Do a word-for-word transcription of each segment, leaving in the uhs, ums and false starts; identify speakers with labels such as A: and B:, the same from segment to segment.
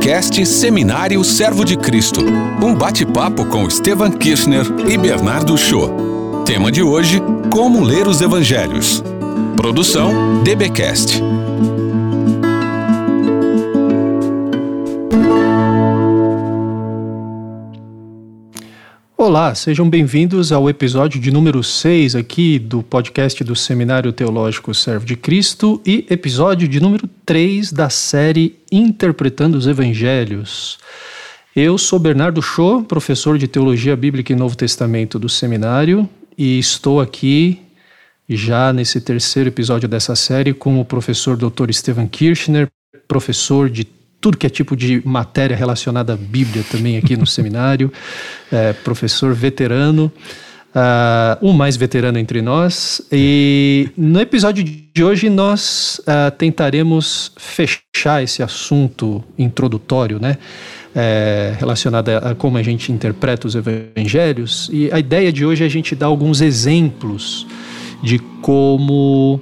A: podcast Seminário Servo de Cristo. Um bate-papo com Estevan Kirchner e Bernardo Shaw. Tema de hoje, como ler os evangelhos. Produção DBcast.
B: Olá, sejam bem-vindos ao episódio de número seis aqui do podcast do Seminário Teológico Servo de Cristo e episódio de número três da série Interpretando os Evangelhos. Eu sou Bernardo Shaw, professor de Teologia Bíblica e Novo Testamento do Seminário, e estou aqui já nesse terceiro episódio dessa série com o professor doutor Estevan Kirchner, professor de tudo que é tipo de matéria relacionada à Bíblia também aqui no seminário, é, professor veterano, uh, o mais veterano entre nós. E no episódio de hoje nós uh, tentaremos fechar esse assunto introdutório, né, é, relacionado a, a como a gente interpreta os evangelhos. E a ideia de hoje é a gente dar alguns exemplos de como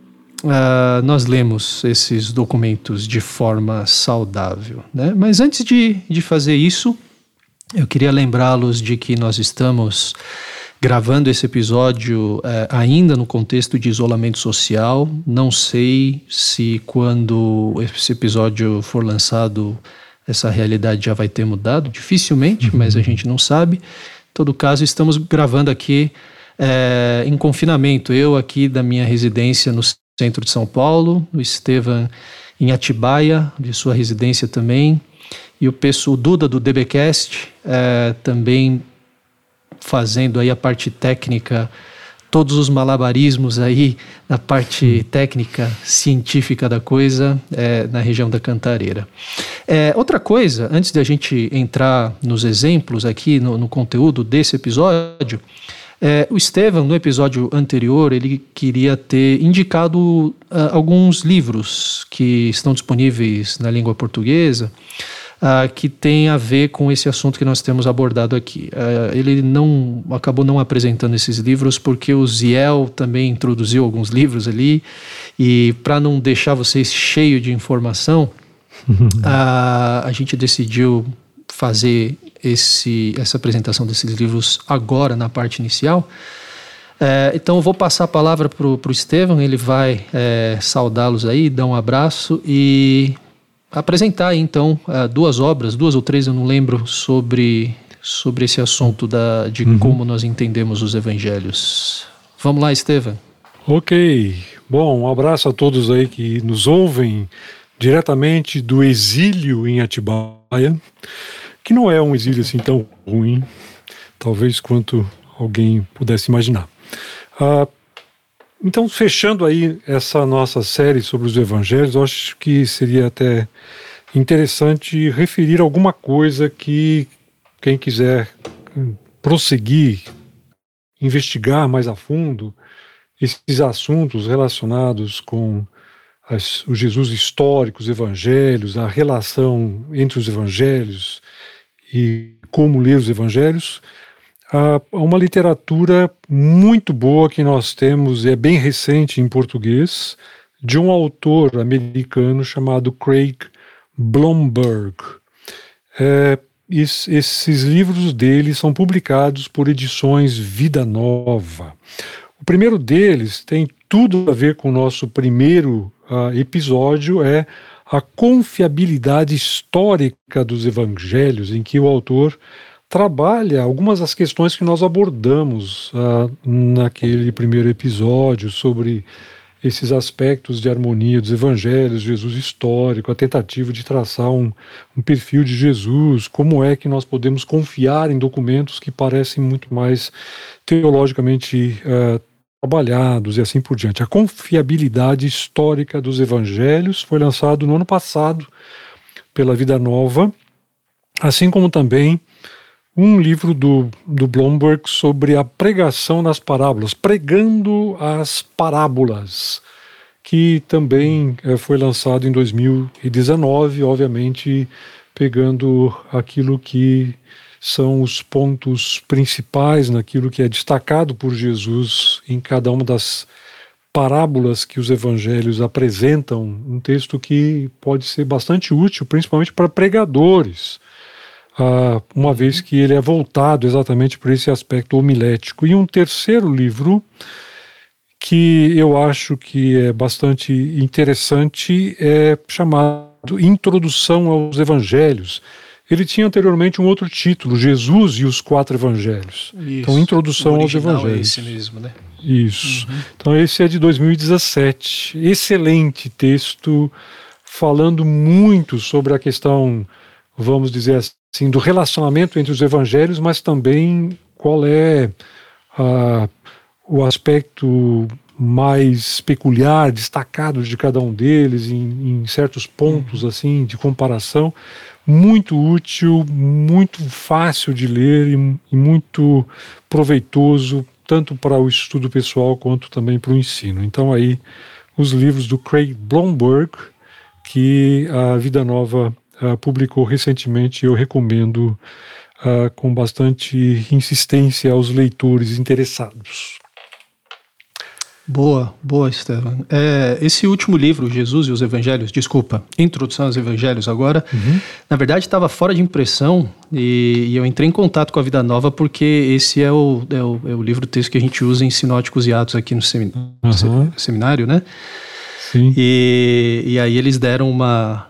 B: Uh, nós lemos esses documentos de forma saudável, né? Mas antes de, de fazer isso, eu queria lembrá-los de que nós estamos gravando esse episódio uh, ainda no contexto de isolamento social. Não sei se quando esse episódio for lançado essa realidade já vai ter mudado, dificilmente, uhum. Mas a gente não sabe. Em todo caso, estamos gravando aqui uh, em confinamento, eu aqui da minha residência no centro de São Paulo, o Estevan em Atibaia, de sua residência também, e o pessoal Duda do DBcast, é, também fazendo aí a parte técnica, todos os malabarismos aí, na parte técnica, científica da coisa, é, na região da Cantareira. É, outra coisa, antes de a gente entrar nos exemplos aqui, no, no conteúdo desse episódio, É, o Estevan, no episódio anterior, ele queria ter indicado uh, alguns livros que estão disponíveis na língua portuguesa uh, que tem a ver com esse assunto que nós temos abordado aqui. Uh, ele não, acabou não apresentando esses livros porque o Ziel também introduziu alguns livros ali, e para não deixar vocês cheios de informação, uh, a gente decidiu fazer esse, essa apresentação desses livros agora na parte inicial. É, então eu vou passar a palavra para o Estevan, ele vai é, saudá-los aí, dar um abraço e apresentar aí, então duas obras, duas ou três, eu não lembro, sobre, sobre esse assunto da, de uhum. como nós entendemos os evangelhos. Vamos lá, Estevan.
C: Ok, bom, um abraço a todos aí que nos ouvem diretamente do exílio em Atibaia, que não é um exílio assim tão ruim, talvez quanto alguém pudesse imaginar. Ah, então, fechando aí essa nossa série sobre os evangelhos, eu acho que seria até interessante referir alguma coisa que quem quiser prosseguir, investigar mais a fundo esses assuntos relacionados com as, o Jesus histórico, os evangelhos, a relação entre os evangelhos e como ler os evangelhos, há uma literatura muito boa que nós temos, é bem recente em português, de um autor americano chamado Craig Blomberg. É, esses livros dele são publicados por edições Vida Nova. O primeiro deles tem tudo a ver com o nosso primeiro uh, episódio, é a confiabilidade histórica dos evangelhos, em que o autor trabalha algumas das questões que nós abordamos uh, naquele primeiro episódio, sobre esses aspectos de harmonia dos evangelhos, Jesus histórico, a tentativa de traçar um, um perfil de Jesus, como é que nós podemos confiar em documentos que parecem muito mais teologicamente uh, trabalhados e assim por diante. A confiabilidade histórica dos evangelhos foi lançado no ano passado pela Vida Nova, assim como também um livro do, do Blomberg sobre a pregação nas parábolas, pregando as parábolas, que também eh, foi lançado em dois mil e dezenove, obviamente pegando aquilo que são os pontos principais naquilo que é destacado por Jesus em cada uma das parábolas que os evangelhos apresentam, um texto que pode ser bastante útil, principalmente para pregadores, uh, uma vez que ele é voltado exatamente para esse aspecto homilético. E um terceiro livro que eu acho que é bastante interessante é chamado Introdução aos Evangelhos. Ele tinha anteriormente um outro título, Jesus e os Quatro Evangelhos. Isso. Então, Introdução aos Evangelhos. É esse mesmo, né? Isso. Uhum. Então, esse é de dois mil e dezessete. Excelente texto, falando muito sobre a questão, vamos dizer assim, do relacionamento entre os evangelhos, mas também qual é a, o aspecto mais peculiar, destacado de cada um deles, em, em certos pontos uhum. assim de comparação. Muito útil, muito fácil de ler e, e muito proveitoso, tanto para o estudo pessoal quanto também para o ensino. Então aí, os livros do Craig Blomberg, que a Vida Nova uh, publicou recentemente, eu recomendo uh, com bastante insistência aos leitores interessados.
B: Boa, boa, Estevam. É, esse último livro, Jesus e os Evangelhos, desculpa, Introdução aos Evangelhos agora, uhum. na verdade estava fora de impressão e, e eu entrei em contato com a Vida Nova porque esse é o, é o, é o livro texto que a gente usa em Sinóticos e Atos aqui no seminário, uhum. seminário né?
C: Sim.
B: E, e aí eles deram uma...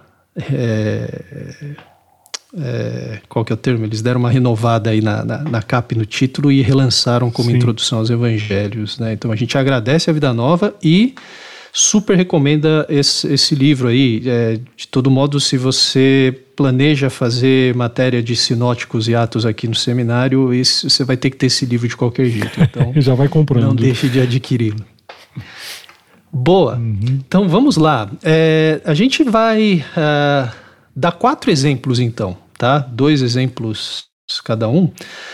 B: É, É, qual que é o termo? Eles deram uma renovada aí na, na, na capa e no título e relançaram como Sim. Introdução aos Evangelhos, né? Então a gente agradece a Vida Nova e super recomenda esse, esse livro aí. É, de todo modo, se você planeja fazer matéria de sinóticos e atos aqui no seminário, esse, você vai ter que ter esse livro de qualquer jeito. Então
C: já vai comprando.
B: Não deixe de adquiri-lo. Boa. Uhum. Então vamos lá. É, a gente vai uh, dar quatro exemplos então. Tá? Dois exemplos cada um, uh,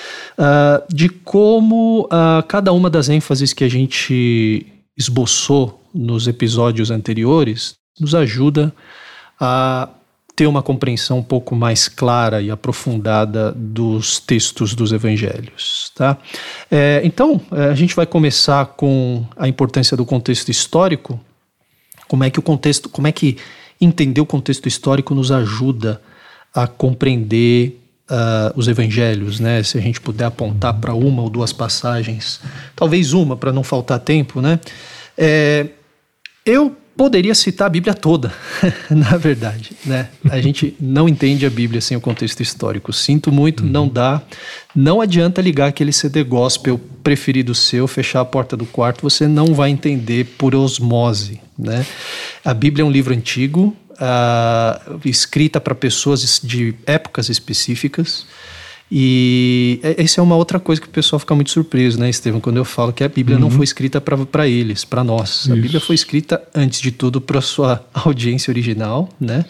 B: de como uh, cada uma das ênfases que a gente esboçou nos episódios anteriores nos ajuda a ter uma compreensão um pouco mais clara e aprofundada dos textos dos evangelhos. Tá? É, então, a gente vai começar com a importância do contexto histórico, como é que o contexto, como é que entender o contexto histórico nos ajuda a compreender uh, os evangelhos, né? Se a gente puder apontar para uma ou duas passagens, talvez uma, para não faltar tempo, né? É, eu poderia citar a Bíblia toda, na verdade, né? A gente não entende a Bíblia sem o contexto histórico. Sinto muito, uhum. não dá. Não adianta ligar aquele C D gospel preferido seu, fechar a porta do quarto, você não vai entender por osmose, né? A Bíblia é um livro antigo, Uh, escrita para pessoas de épocas específicas, e essa é uma outra coisa que o pessoal fica muito surpreso, né, Estevam, quando eu falo que a Bíblia uhum. não foi escrita para eles, para nós. Isso. A Bíblia foi escrita, antes de tudo, para a sua audiência original, né?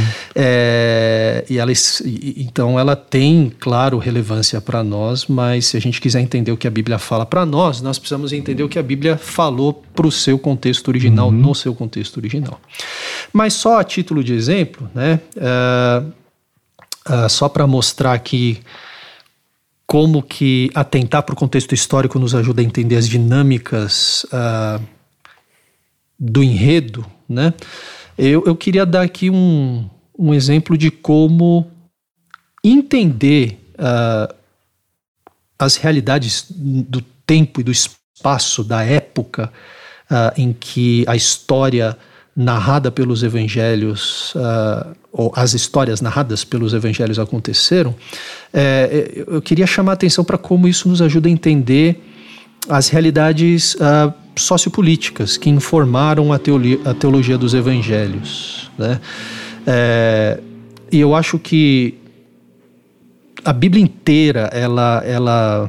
B: É, e ela, então ela tem, claro, relevância para nós, mas se a gente quiser entender o que a Bíblia fala para nós, nós precisamos entender o que a Bíblia falou para o seu contexto original, uhum. no seu contexto original. Mas só a título de exemplo, né, uh, uh, só para mostrar aqui como que atentar para o contexto histórico nos ajuda a entender as dinâmicas uh, do enredo, né? Eu, eu queria dar aqui um, um exemplo de como entender uh, as realidades do tempo e do espaço da época uh, em que a história narrada pelos evangelhos, uh, ou as histórias narradas pelos evangelhos aconteceram, é, eu queria chamar a atenção para como isso nos ajuda a entender as realidades uh, sociopolíticas que informaram a, teoria, a teologia dos evangelhos, né? É, e eu acho que a Bíblia inteira, ela... ela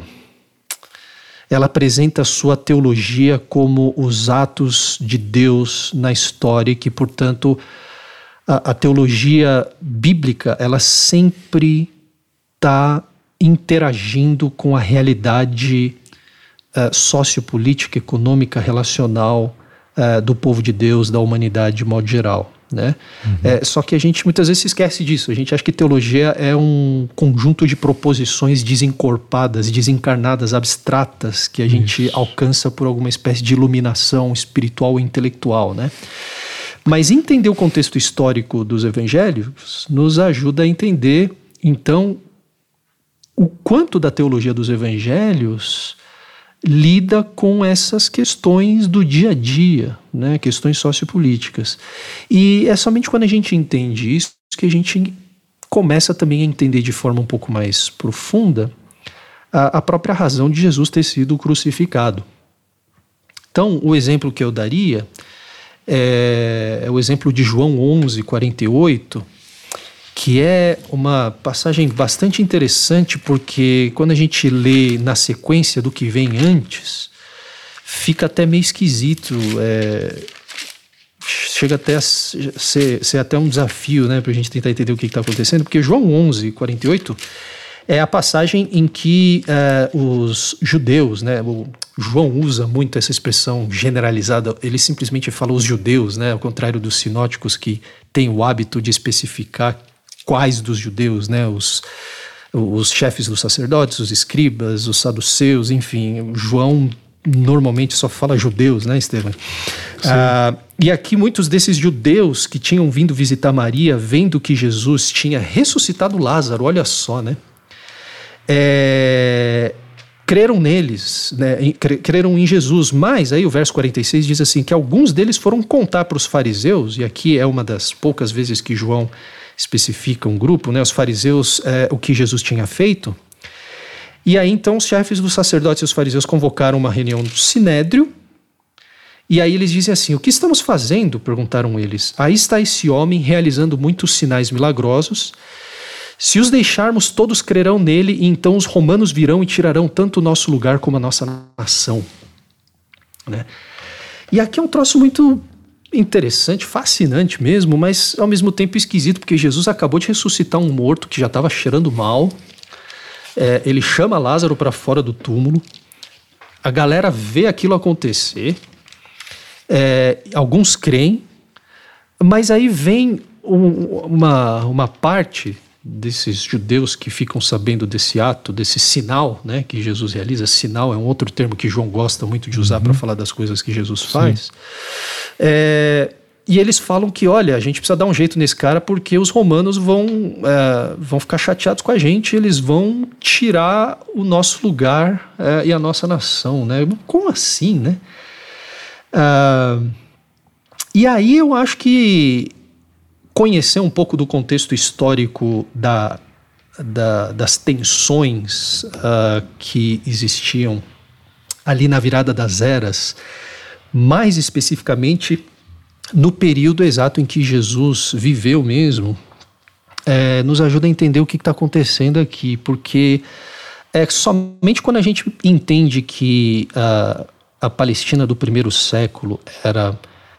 B: ela apresenta a sua teologia como os atos de Deus na história, e que, portanto, a, a teologia bíblica, ela sempre está interagindo com a realidade uh, sociopolítica, econômica, relacional uh, do povo de Deus, da humanidade de modo geral. né? Uhum. É, só que a gente muitas vezes se esquece disso. A gente acha que teologia é um conjunto de proposições desencorpadas, desencarnadas, abstratas, que a gente Isso. alcança por alguma espécie de iluminação espiritual ou intelectual, né? Mas entender o contexto histórico dos evangelhos nos ajuda a entender, então, o quanto da teologia dos evangelhos lida com essas questões do dia a dia, né, questões sociopolíticas. E é somente quando a gente entende isso que a gente começa também a entender de forma um pouco mais profunda a, a própria razão de Jesus ter sido crucificado. Então, o exemplo que eu daria é, é o exemplo de João onze, quarenta e oito, que é uma passagem bastante interessante, porque quando a gente lê na sequência do que vem antes, fica até meio esquisito, é, chega até a ser, ser até um desafio, né, para a gente tentar entender o que está acontecendo, porque João onze, quarenta e oito é a passagem em que uh, os judeus, né, o João usa muito essa expressão generalizada, ele simplesmente fala os judeus, né, ao contrário dos sinóticos que têm o hábito de especificar quais dos judeus, né, os, os chefes dos sacerdotes, os escribas, os saduceus, enfim, João normalmente só fala judeus, né, Estevam? Ah, e aqui muitos desses judeus que tinham vindo visitar Maria, vendo que Jesus tinha ressuscitado Lázaro, olha só, né? É, creram neles, né, creram em Jesus, mas aí o verso quarenta e seis diz assim, que alguns deles foram contar para os fariseus, e aqui é uma das poucas vezes que João especifica um grupo, né, os fariseus, é, o que Jesus tinha feito. E aí então os chefes dos sacerdotes e os fariseus convocaram uma reunião do Sinédrio, e aí eles dizem assim, o que estamos fazendo? Perguntaram eles. Aí está esse homem realizando muitos sinais milagrosos. Se os deixarmos, todos crerão nele, e então os romanos virão e tirarão tanto o nosso lugar como a nossa nação. Né? E aqui é um troço muito interessante, fascinante mesmo, mas ao mesmo tempo esquisito, porque Jesus acabou de ressuscitar um morto que já estava cheirando mal. É, ele chama Lázaro para fora do túmulo. A galera vê aquilo acontecer. É, alguns creem, mas aí vem um, uma, uma parte desses judeus que ficam sabendo desse ato, desse sinal, né, que Jesus realiza. Sinal é um outro termo que João gosta muito de usar uhum. para falar das coisas que Jesus faz. É, e eles falam que, olha, a gente precisa dar um jeito nesse cara porque os romanos vão, é, vão ficar chateados com a gente, eles vão tirar o nosso lugar é, e a nossa nação, né? Como assim, né? Ah, e aí eu acho que conhecer um pouco do contexto histórico da, da, das tensões uh, que existiam ali na virada das eras, mais especificamente no período exato em que Jesus viveu mesmo, é, nos ajuda a entender o que está acontecendo aqui, porque é somente quando a gente entende que uh, a Palestina do primeiro século era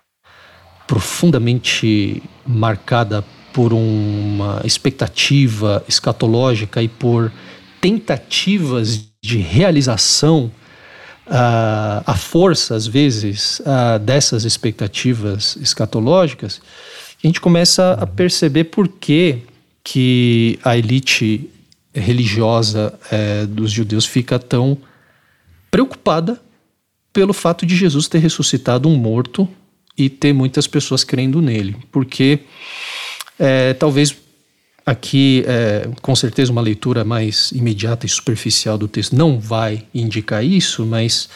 B: profundamente marcada por uma expectativa escatológica e por tentativas de realização uh, à força, às vezes, uh, dessas expectativas escatológicas, a gente começa a perceber por que, que a elite religiosa eh, dos judeus fica tão preocupada pelo fato de Jesus ter ressuscitado um morto e ter muitas pessoas crendo nele, porque é, talvez aqui, é, com certeza uma leitura mais imediata e superficial do texto não vai indicar isso, mas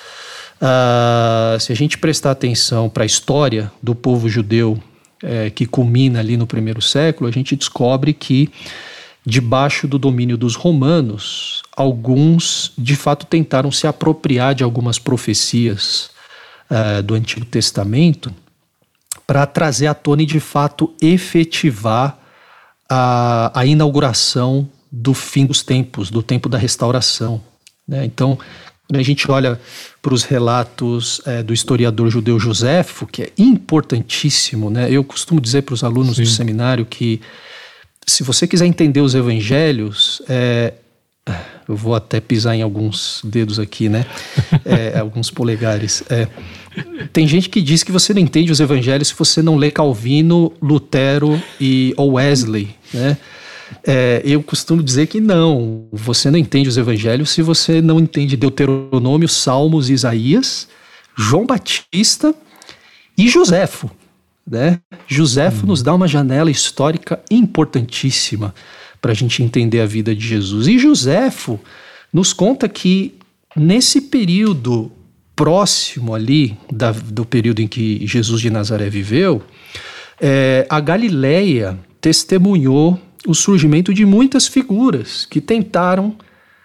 B: uh, se a gente prestar atenção para a história do povo judeu é, que culmina ali no primeiro século, a gente descobre que debaixo do domínio dos romanos, alguns de fato tentaram se apropriar de algumas profecias uh, do Antigo Testamento para trazer à tona e de fato efetivar a, a inauguração do fim dos tempos, do tempo da restauração. Né? Então, quando a gente olha para os relatos é, do historiador judeu Joséfo, que é importantíssimo, né? Eu costumo dizer para os alunos Sim. do seminário que se você quiser entender os evangelhos, é, eu vou até pisar em alguns dedos aqui, né? É, alguns polegares. É, Tem gente que diz que você não entende os evangelhos se você não lê Calvino, Lutero e ou Wesley, né? É, eu costumo dizer que não, você não entende os evangelhos se você não entende Deuteronômio, Salmos, Isaías, João Batista e Joséfo, né? Joséfo hum. nos dá uma janela histórica importantíssima para a gente entender a vida de Jesus. E Joséfo nos conta que nesse período próximo ali da, do período em que Jesus de Nazaré viveu, é, a Galileia testemunhou o surgimento de muitas figuras que tentaram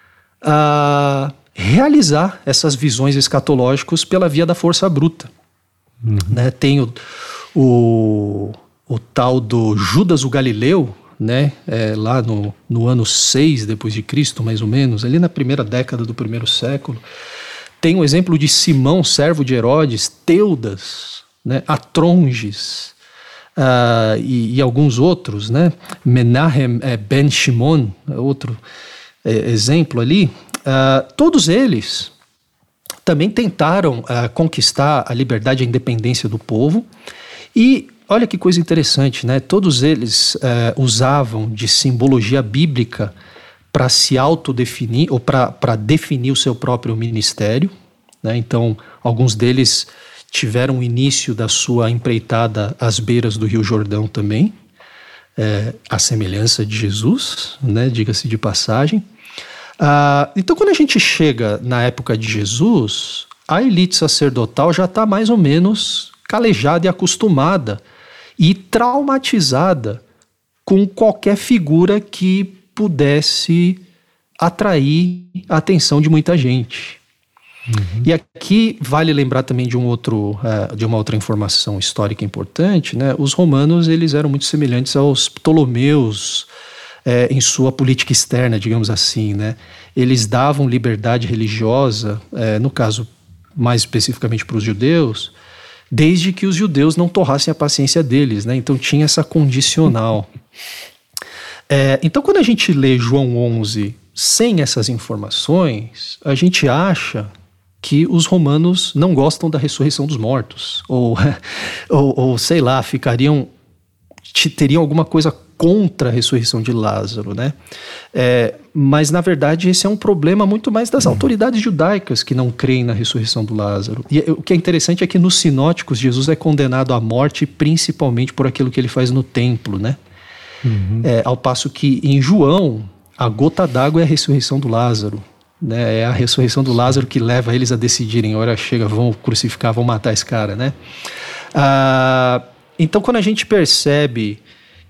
B: uh, realizar essas visões escatológicas pela via da força bruta. Uhum. Né? Tem o, o, o tal do Judas o Galileu, né? É, lá no, no ano seis depois de Cristo, mais ou menos, ali na primeira década do primeiro século. Tem o exemplo de Simão, servo de Herodes, Teudas, né? Atronges, Uh, e, e alguns outros, né? Menahem é, ben Shimon, outro é, exemplo ali. Uh, todos eles também tentaram uh, conquistar a liberdade e a independência do povo. E olha que coisa interessante, né? Todos eles uh, usavam de simbologia bíblica para se autodefinir ou para definir o seu próprio ministério, né? Então, alguns deles tiveram o início da sua empreitada às beiras do Rio Jordão também, é, à semelhança de Jesus, né, diga-se de passagem. Ah, então, quando a gente chega na época de Jesus, a elite sacerdotal já está mais ou menos calejada e acostumada e traumatizada com qualquer figura que pudesse atrair a atenção de muita gente. Uhum. E aqui vale lembrar também de, um outro, uh, de uma outra informação histórica importante, né? Os romanos eles eram muito semelhantes aos ptolomeus uh, em sua política externa, digamos assim, né? Eles davam liberdade religiosa, uh, no caso mais especificamente para os judeus, desde que os judeus não torrassem a paciência deles, né? Então tinha essa condicional. uh, então quando a gente lê João onze sem essas informações, a gente acha que os romanos não gostam da ressurreição dos mortos, ou, ou, ou sei lá, ficariam, teriam alguma coisa contra a ressurreição de Lázaro, né? É, mas, na verdade, esse é um problema muito mais das autoridades judaicas que não creem na ressurreição do Lázaro. E o que é interessante é que nos sinóticos, Jesus é condenado à morte principalmente por aquilo que ele faz no templo, né? Uhum. É, ao passo que em João, a gota d'água é a ressurreição do Lázaro. Né, é a ressurreição do Lázaro que leva eles a decidirem, a hora chega, vão crucificar, vão matar esse cara, né? Ah, então, quando a gente percebe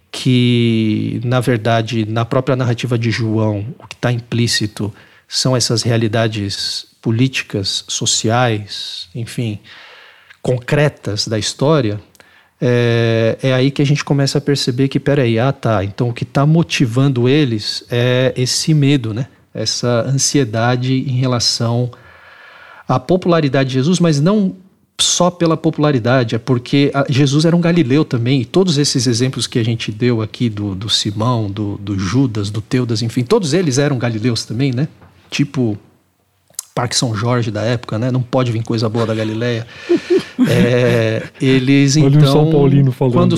B: que, na verdade, na própria narrativa de João, o que está implícito são essas realidades políticas, sociais, enfim, concretas da história, é, é aí que a gente começa a perceber que, peraí, ah tá, então o que está motivando eles é esse medo, né? Essa ansiedade em relação à popularidade de Jesus, mas não só pela popularidade, é porque Jesus era um galileu também, e todos esses exemplos que a gente deu aqui do, do Simão, do, do Judas, do Teudas, enfim, todos eles eram galileus também, né? Tipo Parque São Jorge da época, né? Não pode vir coisa boa da Galileia. É, eles,
C: Olha
B: então...
C: Olha o São Paulino falando.
B: Quando...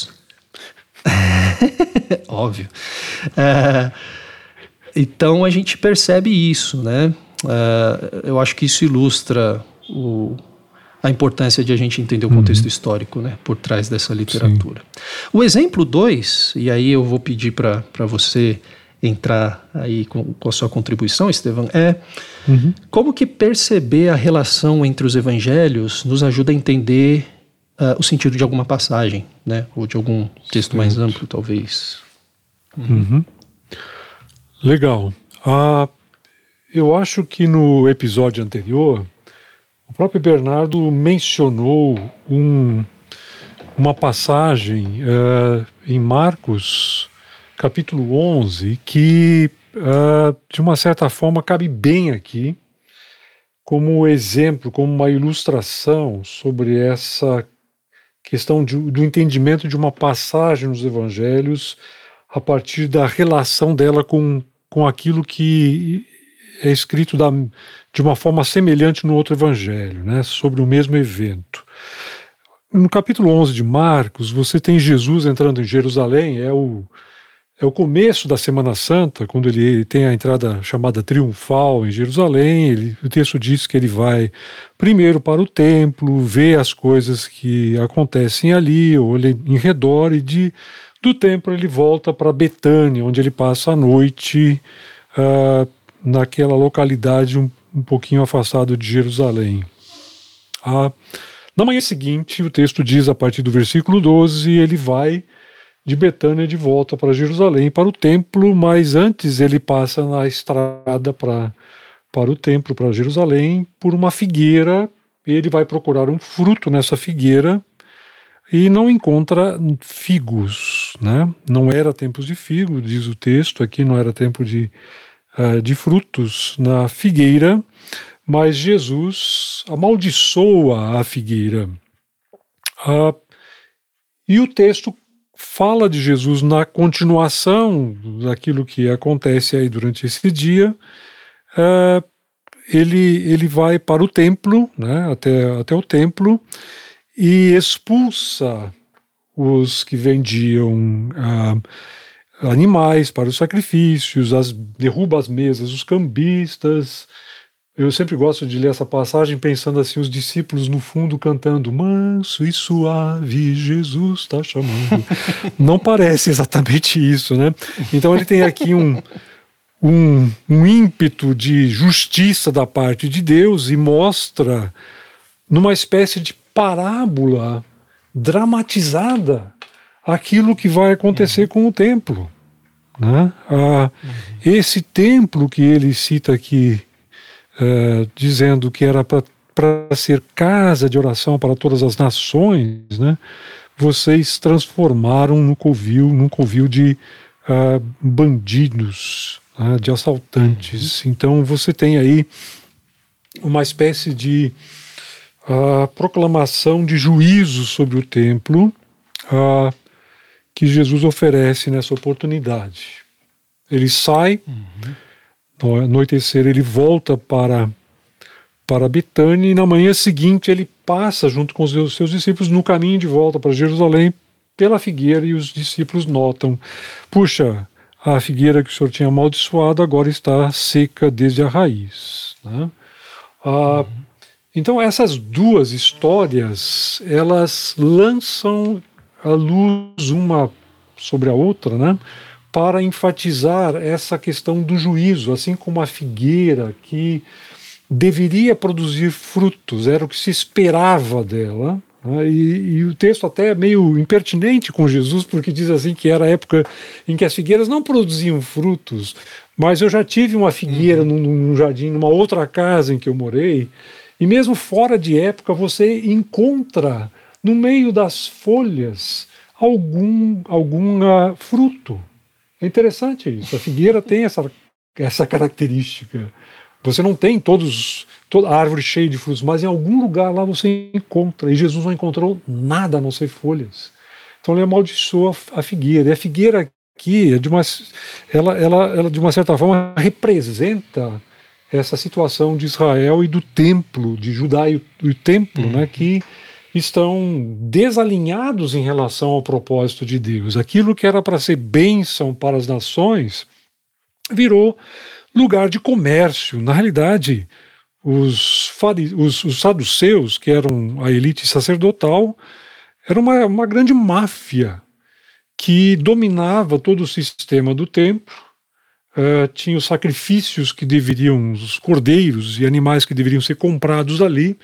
B: Óbvio. É... Então a gente percebe isso, né? Uh, eu acho que isso ilustra o, a importância de a gente entender o contexto uhum. histórico, né? Por trás dessa literatura. Sim. O exemplo dois, e aí eu vou pedir para você entrar aí com, com a sua contribuição, Estevão, é uhum. como que perceber a relação entre os evangelhos nos ajuda a entender uh, o sentido de alguma passagem, né? Ou de algum texto Sim. mais amplo, talvez.
C: Uhum. Uhum. Legal. Ah, eu acho que no episódio anterior, o próprio Bernardo mencionou um, uma passagem uh, em Marcos, capítulo onze, que, uh, de uma certa forma, cabe bem aqui, como exemplo, como uma ilustração sobre essa questão de, do entendimento de uma passagem nos evangelhos a partir da relação dela com com aquilo que é escrito da, de uma forma semelhante no outro evangelho, né, sobre o mesmo evento. No capítulo onze de Marcos, você tem Jesus entrando em Jerusalém, é o, é o começo da Semana Santa, quando ele tem a entrada chamada triunfal em Jerusalém. Ele, o texto diz que ele vai primeiro para o templo, vê as coisas que acontecem ali, olha em redor, e de, do templo ele volta para Betânia, onde ele passa a noite, uh, naquela localidade um, um pouquinho afastado de Jerusalém. Uh, Na manhã seguinte, o texto diz, a partir do versículo doze, ele vai de Betânia de volta para Jerusalém, para o templo, mas antes ele passa na estrada pra, para o templo, para Jerusalém, por uma figueira. Ele vai procurar um fruto nessa figueira e não encontra figos, né? Não era tempo de figo, diz o texto, aqui não era tempo de, uh, de frutos na figueira. Mas Jesus amaldiçoa a figueira. Ah, e o texto fala de Jesus na continuação daquilo que acontece aí durante esse dia. Ah, ele, ele vai para o templo, né, até, até o templo, e expulsa os que vendiam ah, animais para os sacrifícios, as, derruba as mesas, os cambistas. Eu sempre gosto de ler essa passagem pensando assim, os discípulos no fundo cantando manso e suave, Jesus está chamando. Não parece exatamente isso, né? Então ele tem aqui um, um, um ímpeto de justiça da parte de Deus e mostra numa espécie de parábola dramatizada aquilo que vai acontecer com o templo, né? Ah, esse templo que ele cita aqui, Uh, dizendo que era para ser casa de oração para todas as nações, né? Vocês transformaram no covil, num covil de uh, bandidos, uh, de assaltantes. Então você tem aí uma espécie de uh, proclamação de juízo sobre o templo uh, que Jesus oferece nessa oportunidade. Ele sai, uhum. No anoitecer ele volta para, para Betânia e na manhã seguinte ele passa junto com os seus discípulos no caminho de volta para Jerusalém pela figueira e os discípulos notam, puxa, a figueira que o senhor tinha amaldiçoado agora está seca desde a raiz, né? Ah, uhum. Então essas duas histórias, elas lançam a luz uma sobre a outra, né? Para enfatizar essa questão do juízo, assim como a figueira que deveria produzir frutos, era o que se esperava dela, né? e, e o texto até é meio impertinente com Jesus, porque diz assim que era a época em que as figueiras não produziam frutos, mas eu já tive uma figueira uhum. num, num jardim, numa outra casa em que eu morei, e mesmo fora de época você encontra no meio das folhas algum, algum uh, fruto. É interessante isso, a figueira tem essa, essa característica. Você não tem todos, toda a árvore cheia de frutos, mas em algum lugar lá você encontra, e Jesus não encontrou nada a não ser folhas. Então ele amaldiçoa a figueira, e a figueira aqui, é de uma, ela, ela, ela de uma certa forma representa essa situação de Israel e do templo, de Judá e o templo, uhum. né, que estão desalinhados em relação ao propósito de Deus. Aquilo que era para ser bênção para as nações virou lugar de comércio. Na realidade, os, os, os saduceus, que eram a elite sacerdotal, era uma, uma grande máfia que dominava todo o sistema do templo. Uh, tinha os sacrifícios que deveriam, os cordeiros e animais que deveriam ser comprados ali.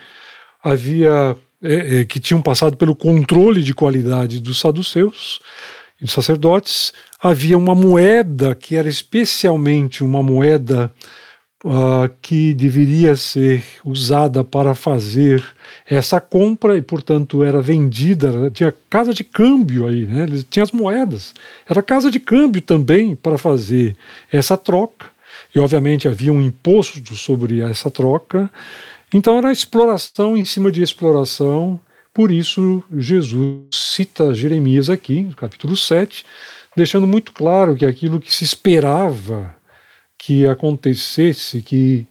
C: Havia É, é, que tinham passado pelo controle de qualidade dos saduceus e dos sacerdotes. Havia uma moeda que era especialmente uma moeda uh, que deveria ser usada para fazer essa compra e, portanto, era vendida. Tinha casa de câmbio aí, né? Tinha as moedas. Era casa de câmbio também para fazer essa troca. E, obviamente, havia um imposto sobre essa troca. Então era exploração em cima de exploração, por isso Jesus cita Jeremias aqui, no capítulo sete, deixando muito claro que aquilo que se esperava que acontecesse que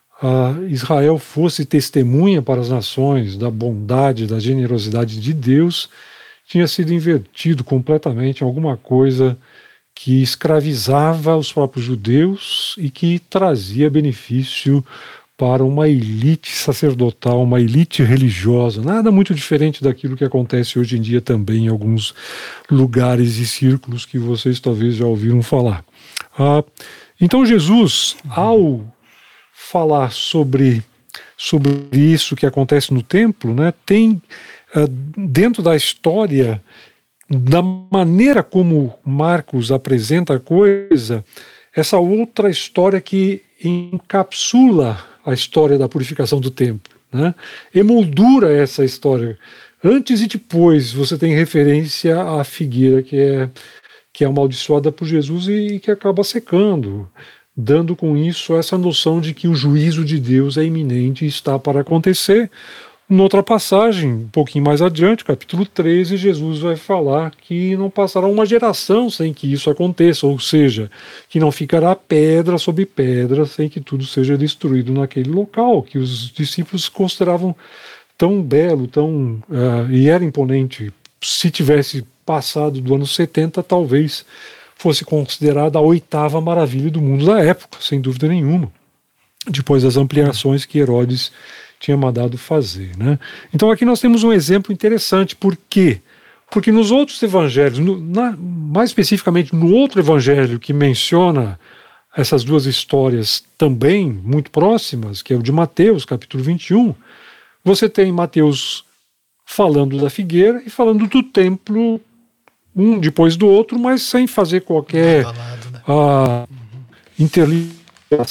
C: uh, Israel fosse testemunha para as nações da bondade, da generosidade de Deus, tinha sido invertido completamente em alguma coisa que escravizava os próprios judeus e que trazia benefício para uma elite sacerdotal, uma elite religiosa, nada muito diferente daquilo que acontece hoje em dia também em alguns lugares e círculos que vocês talvez já ouviram falar. Ah, então Jesus, ao falar sobre, sobre isso que acontece no templo, né, tem ah, dentro da história, da maneira como Marcos apresenta a coisa, essa outra história que encapsula a história da purificação do templo, né? Emoldura essa história. Antes e depois você tem referência à figueira que é, que é amaldiçoada por Jesus e que acaba secando, dando com isso essa noção de que o juízo de Deus é iminente e está para acontecer. Noutra passagem, um pouquinho mais adiante, capítulo treze, Jesus vai falar que não passará uma geração sem que isso aconteça, ou seja, que não ficará pedra sobre pedra sem que tudo seja destruído naquele local, que os discípulos consideravam tão belo, tão uh, e era imponente. Se tivesse passado do ano setenta, talvez fosse considerada a oitava maravilha do mundo da época, sem dúvida nenhuma, depois das ampliações que Herodes tinha mandado fazer, né? Então aqui nós temos um exemplo interessante. Por quê? Porque nos outros evangelhos, no, na, mais especificamente no outro evangelho que menciona essas duas histórias também muito próximas, que é o de Mateus, capítulo vinte e um, você tem Mateus falando da figueira e falando do templo, um depois do outro, mas sem fazer qualquer uh, interligação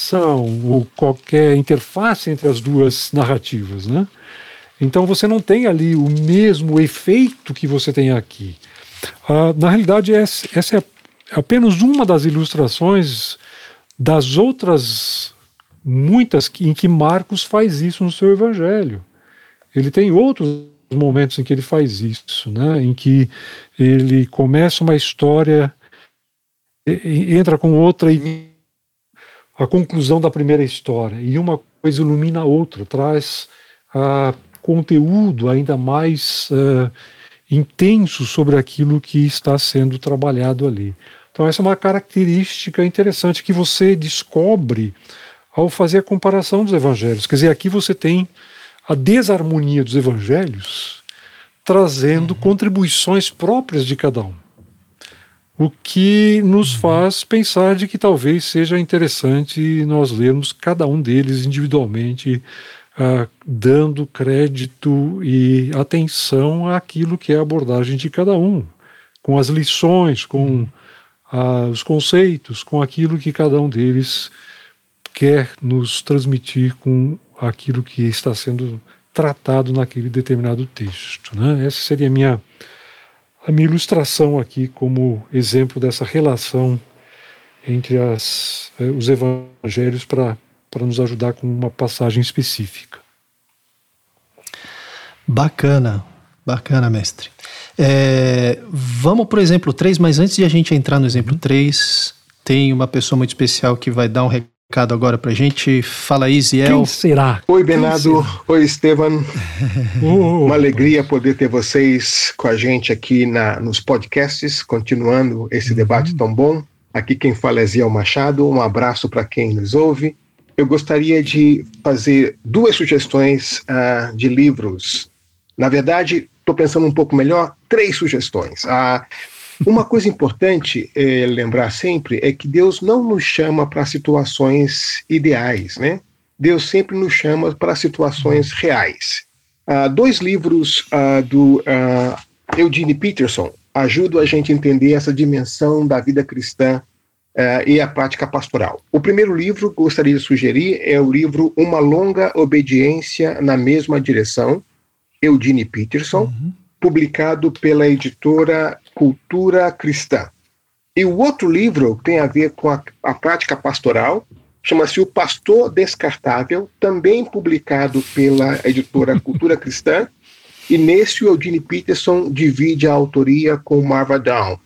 C: ou qualquer interface entre as duas narrativas, né? Então você não tem ali o mesmo efeito que você tem aqui. Ah, na realidade, essa, essa é apenas uma das ilustrações das outras muitas em que Marcos faz isso no seu evangelho. Ele tem outros momentos em que ele faz isso, né? Em que ele começa uma história, entra com outra e a conclusão da primeira história, e uma coisa ilumina a outra, traz uh, conteúdo ainda mais uh, intenso sobre aquilo que está sendo trabalhado ali. Então essa é uma característica interessante que você descobre ao fazer a comparação dos evangelhos. Quer dizer, aqui você tem a desarmonia dos evangelhos trazendo uhum. contribuições próprias de cada um. O que nos faz pensar de que talvez seja interessante nós lermos cada um deles individualmente, uh, dando crédito e atenção àquilo que é a abordagem de cada um, com as lições, com uh, os conceitos, com aquilo que cada um deles quer nos transmitir com aquilo que está sendo tratado naquele determinado texto, né? Essa seria a minha A minha ilustração aqui como exemplo dessa relação entre as, eh, os evangelhos para para nos ajudar com uma passagem específica.
B: Bacana, bacana, mestre. É, vamos para o exemplo três, mas antes de a gente entrar no exemplo três, tem uma pessoa muito especial que vai dar um recado agora para a gente. Fala aí, Ziel.
C: Quem será?
D: Oi, Bernardo. Oi, Estevam. Oh, uma alegria poder ter vocês com a gente aqui na, nos podcasts, continuando esse debate tão bom. Aqui quem fala é Ziel Machado. Um abraço para quem nos ouve. Eu gostaria de fazer duas sugestões uh, de livros. Na verdade, estou pensando um pouco melhor, três sugestões. Uh, Uma coisa importante é lembrar sempre é que Deus não nos chama para situações ideais, né? Deus sempre nos chama para situações reais. Uh, dois livros uh, do uh, Eugene Peterson ajudam a gente a entender essa dimensão da vida cristã uh, e a prática pastoral. O primeiro livro que gostaria de sugerir é o livro Uma Longa Obediência na Mesma Direção, Eugene Peterson, uhum. publicado pela editora Cultura Cristã. E o outro livro tem a ver com a, a prática pastoral, chama-se O Pastor Descartável, também publicado pela editora Cultura Cristã, e nesse o Eugene Peterson divide a autoria com Marva Dawn.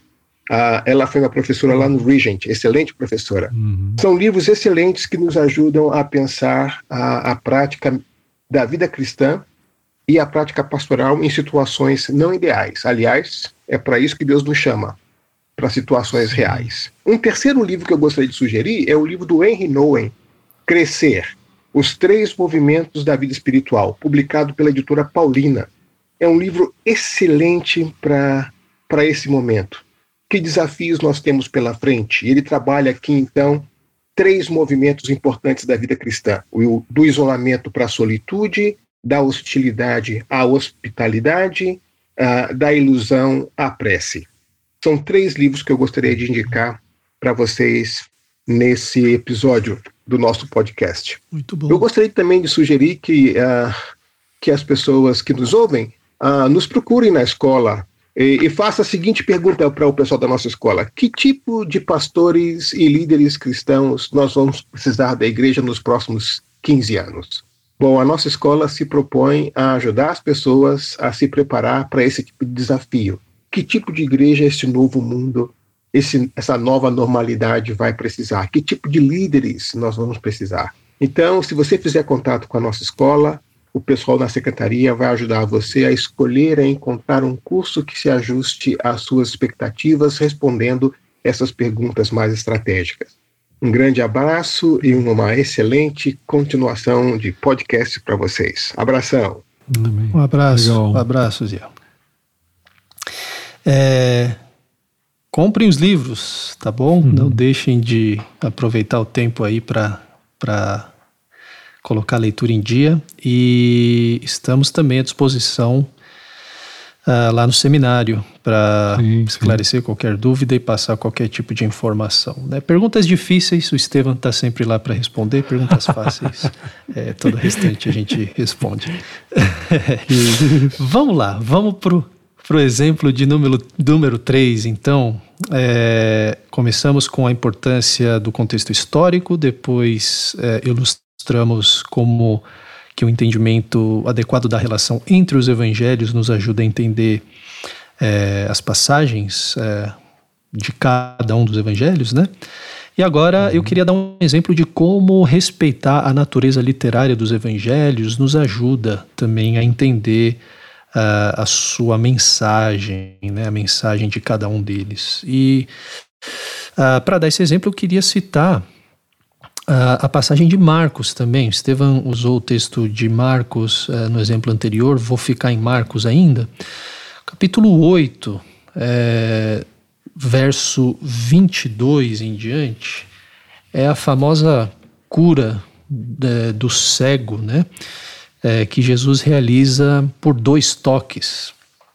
D: Uh, ela foi uma professora lá no Regent, excelente professora. Uhum. São livros excelentes que nos ajudam a pensar a, a prática da vida cristã e a prática pastoral em situações não ideais. Aliás, é para isso que Deus nos chama, para situações Sim. reais. Um terceiro livro que eu gostaria de sugerir é o livro do Henry Nouwen, Crescer, Os Três Movimentos da Vida Espiritual, publicado pela editora Paulina. É um livro excelente para para esse momento. Que desafios nós temos pela frente? Ele trabalha aqui, então, três movimentos importantes da vida cristã. O, do isolamento para a solitude, da hostilidade à hospitalidade, uh, da ilusão à prece. São três livros que eu gostaria de indicar para vocês nesse episódio do nosso podcast.
B: Muito bom.
D: Eu gostaria também de sugerir que, uh, que as pessoas que nos ouvem uh, nos procurem na escola e, e façam a seguinte pergunta para o pessoal da nossa escola: que tipo de pastores e líderes cristãos nós vamos precisar da igreja nos próximos quinze anos? Bom, a nossa escola se propõe a ajudar as pessoas a se preparar para esse tipo de desafio. Que tipo de igreja esse novo mundo, esse, essa nova normalidade vai precisar? Que tipo de líderes nós vamos precisar? Então, se você fizer contato com a nossa escola, o pessoal da secretaria vai ajudar você a escolher, a encontrar um curso que se ajuste às suas expectativas, respondendo essas perguntas mais estratégicas. Um grande abraço e uma excelente continuação de podcast para vocês. Abração.
B: Um abraço, Legal. um abraço, Zé. É, comprem os livros, tá bom? Uhum. Não deixem de aproveitar o tempo aí para para colocar a leitura em dia, e estamos também à disposição uh, lá no seminário para esclarecer sim. qualquer dúvida e passar qualquer tipo de informação, né? Perguntas difíceis, o Estevam está sempre lá para responder. Perguntas fáceis, é, todo o restante a gente responde. Vamos lá, vamos pro Para o exemplo de número, número três, então, é, começamos com a importância do contexto histórico, depois é, ilustramos como que o entendimento adequado da relação entre os evangelhos nos ajuda a entender é, as passagens é, de cada um dos evangelhos, né? E agora eu queria dar um exemplo de como respeitar a natureza literária dos evangelhos nos ajuda também a entender Uh, a sua mensagem, né, a mensagem de cada um deles. E uh, para dar esse exemplo, eu queria citar uh, a passagem de Marcos também. O Estevam usou o texto de Marcos uh, no exemplo anterior, vou ficar em Marcos ainda. Capítulo oito, é, verso vinte e dois em diante, é a famosa cura é, do cego, né? É, que Jesus realiza por dois toques.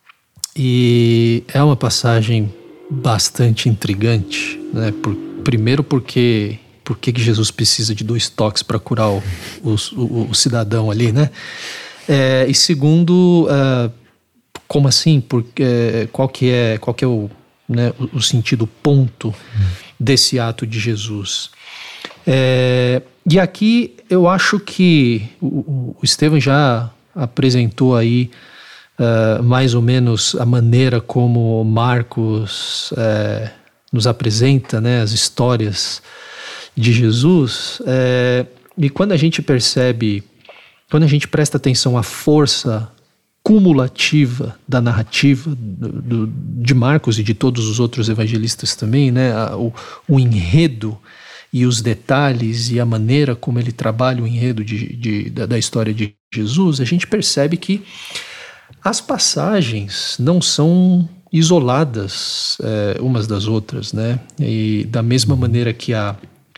B: E é uma passagem bastante intrigante, né? Por, primeiro porque, porque que Jesus precisa de dois toques para curar o, o, o, o cidadão ali, né? É, e segundo, uh, como assim? Porque, qual que é, qual que é o, né, o, o sentido, o ponto hum. desse ato de Jesus? É, e aqui eu acho que o, o Estevam já apresentou aí uh, mais ou menos a maneira como Marcos uh, nos apresenta, né, as histórias de Jesus. Uh, e quando a gente percebe, quando a gente presta atenção à força cumulativa da narrativa do, do, de Marcos e de todos os outros evangelistas também, né, o, o enredo e os detalhes e a maneira como ele trabalha o enredo de, de, da, da história de Jesus, a gente percebe que as passagens não são isoladas é, umas das outras, né? E da mesma maneira que a,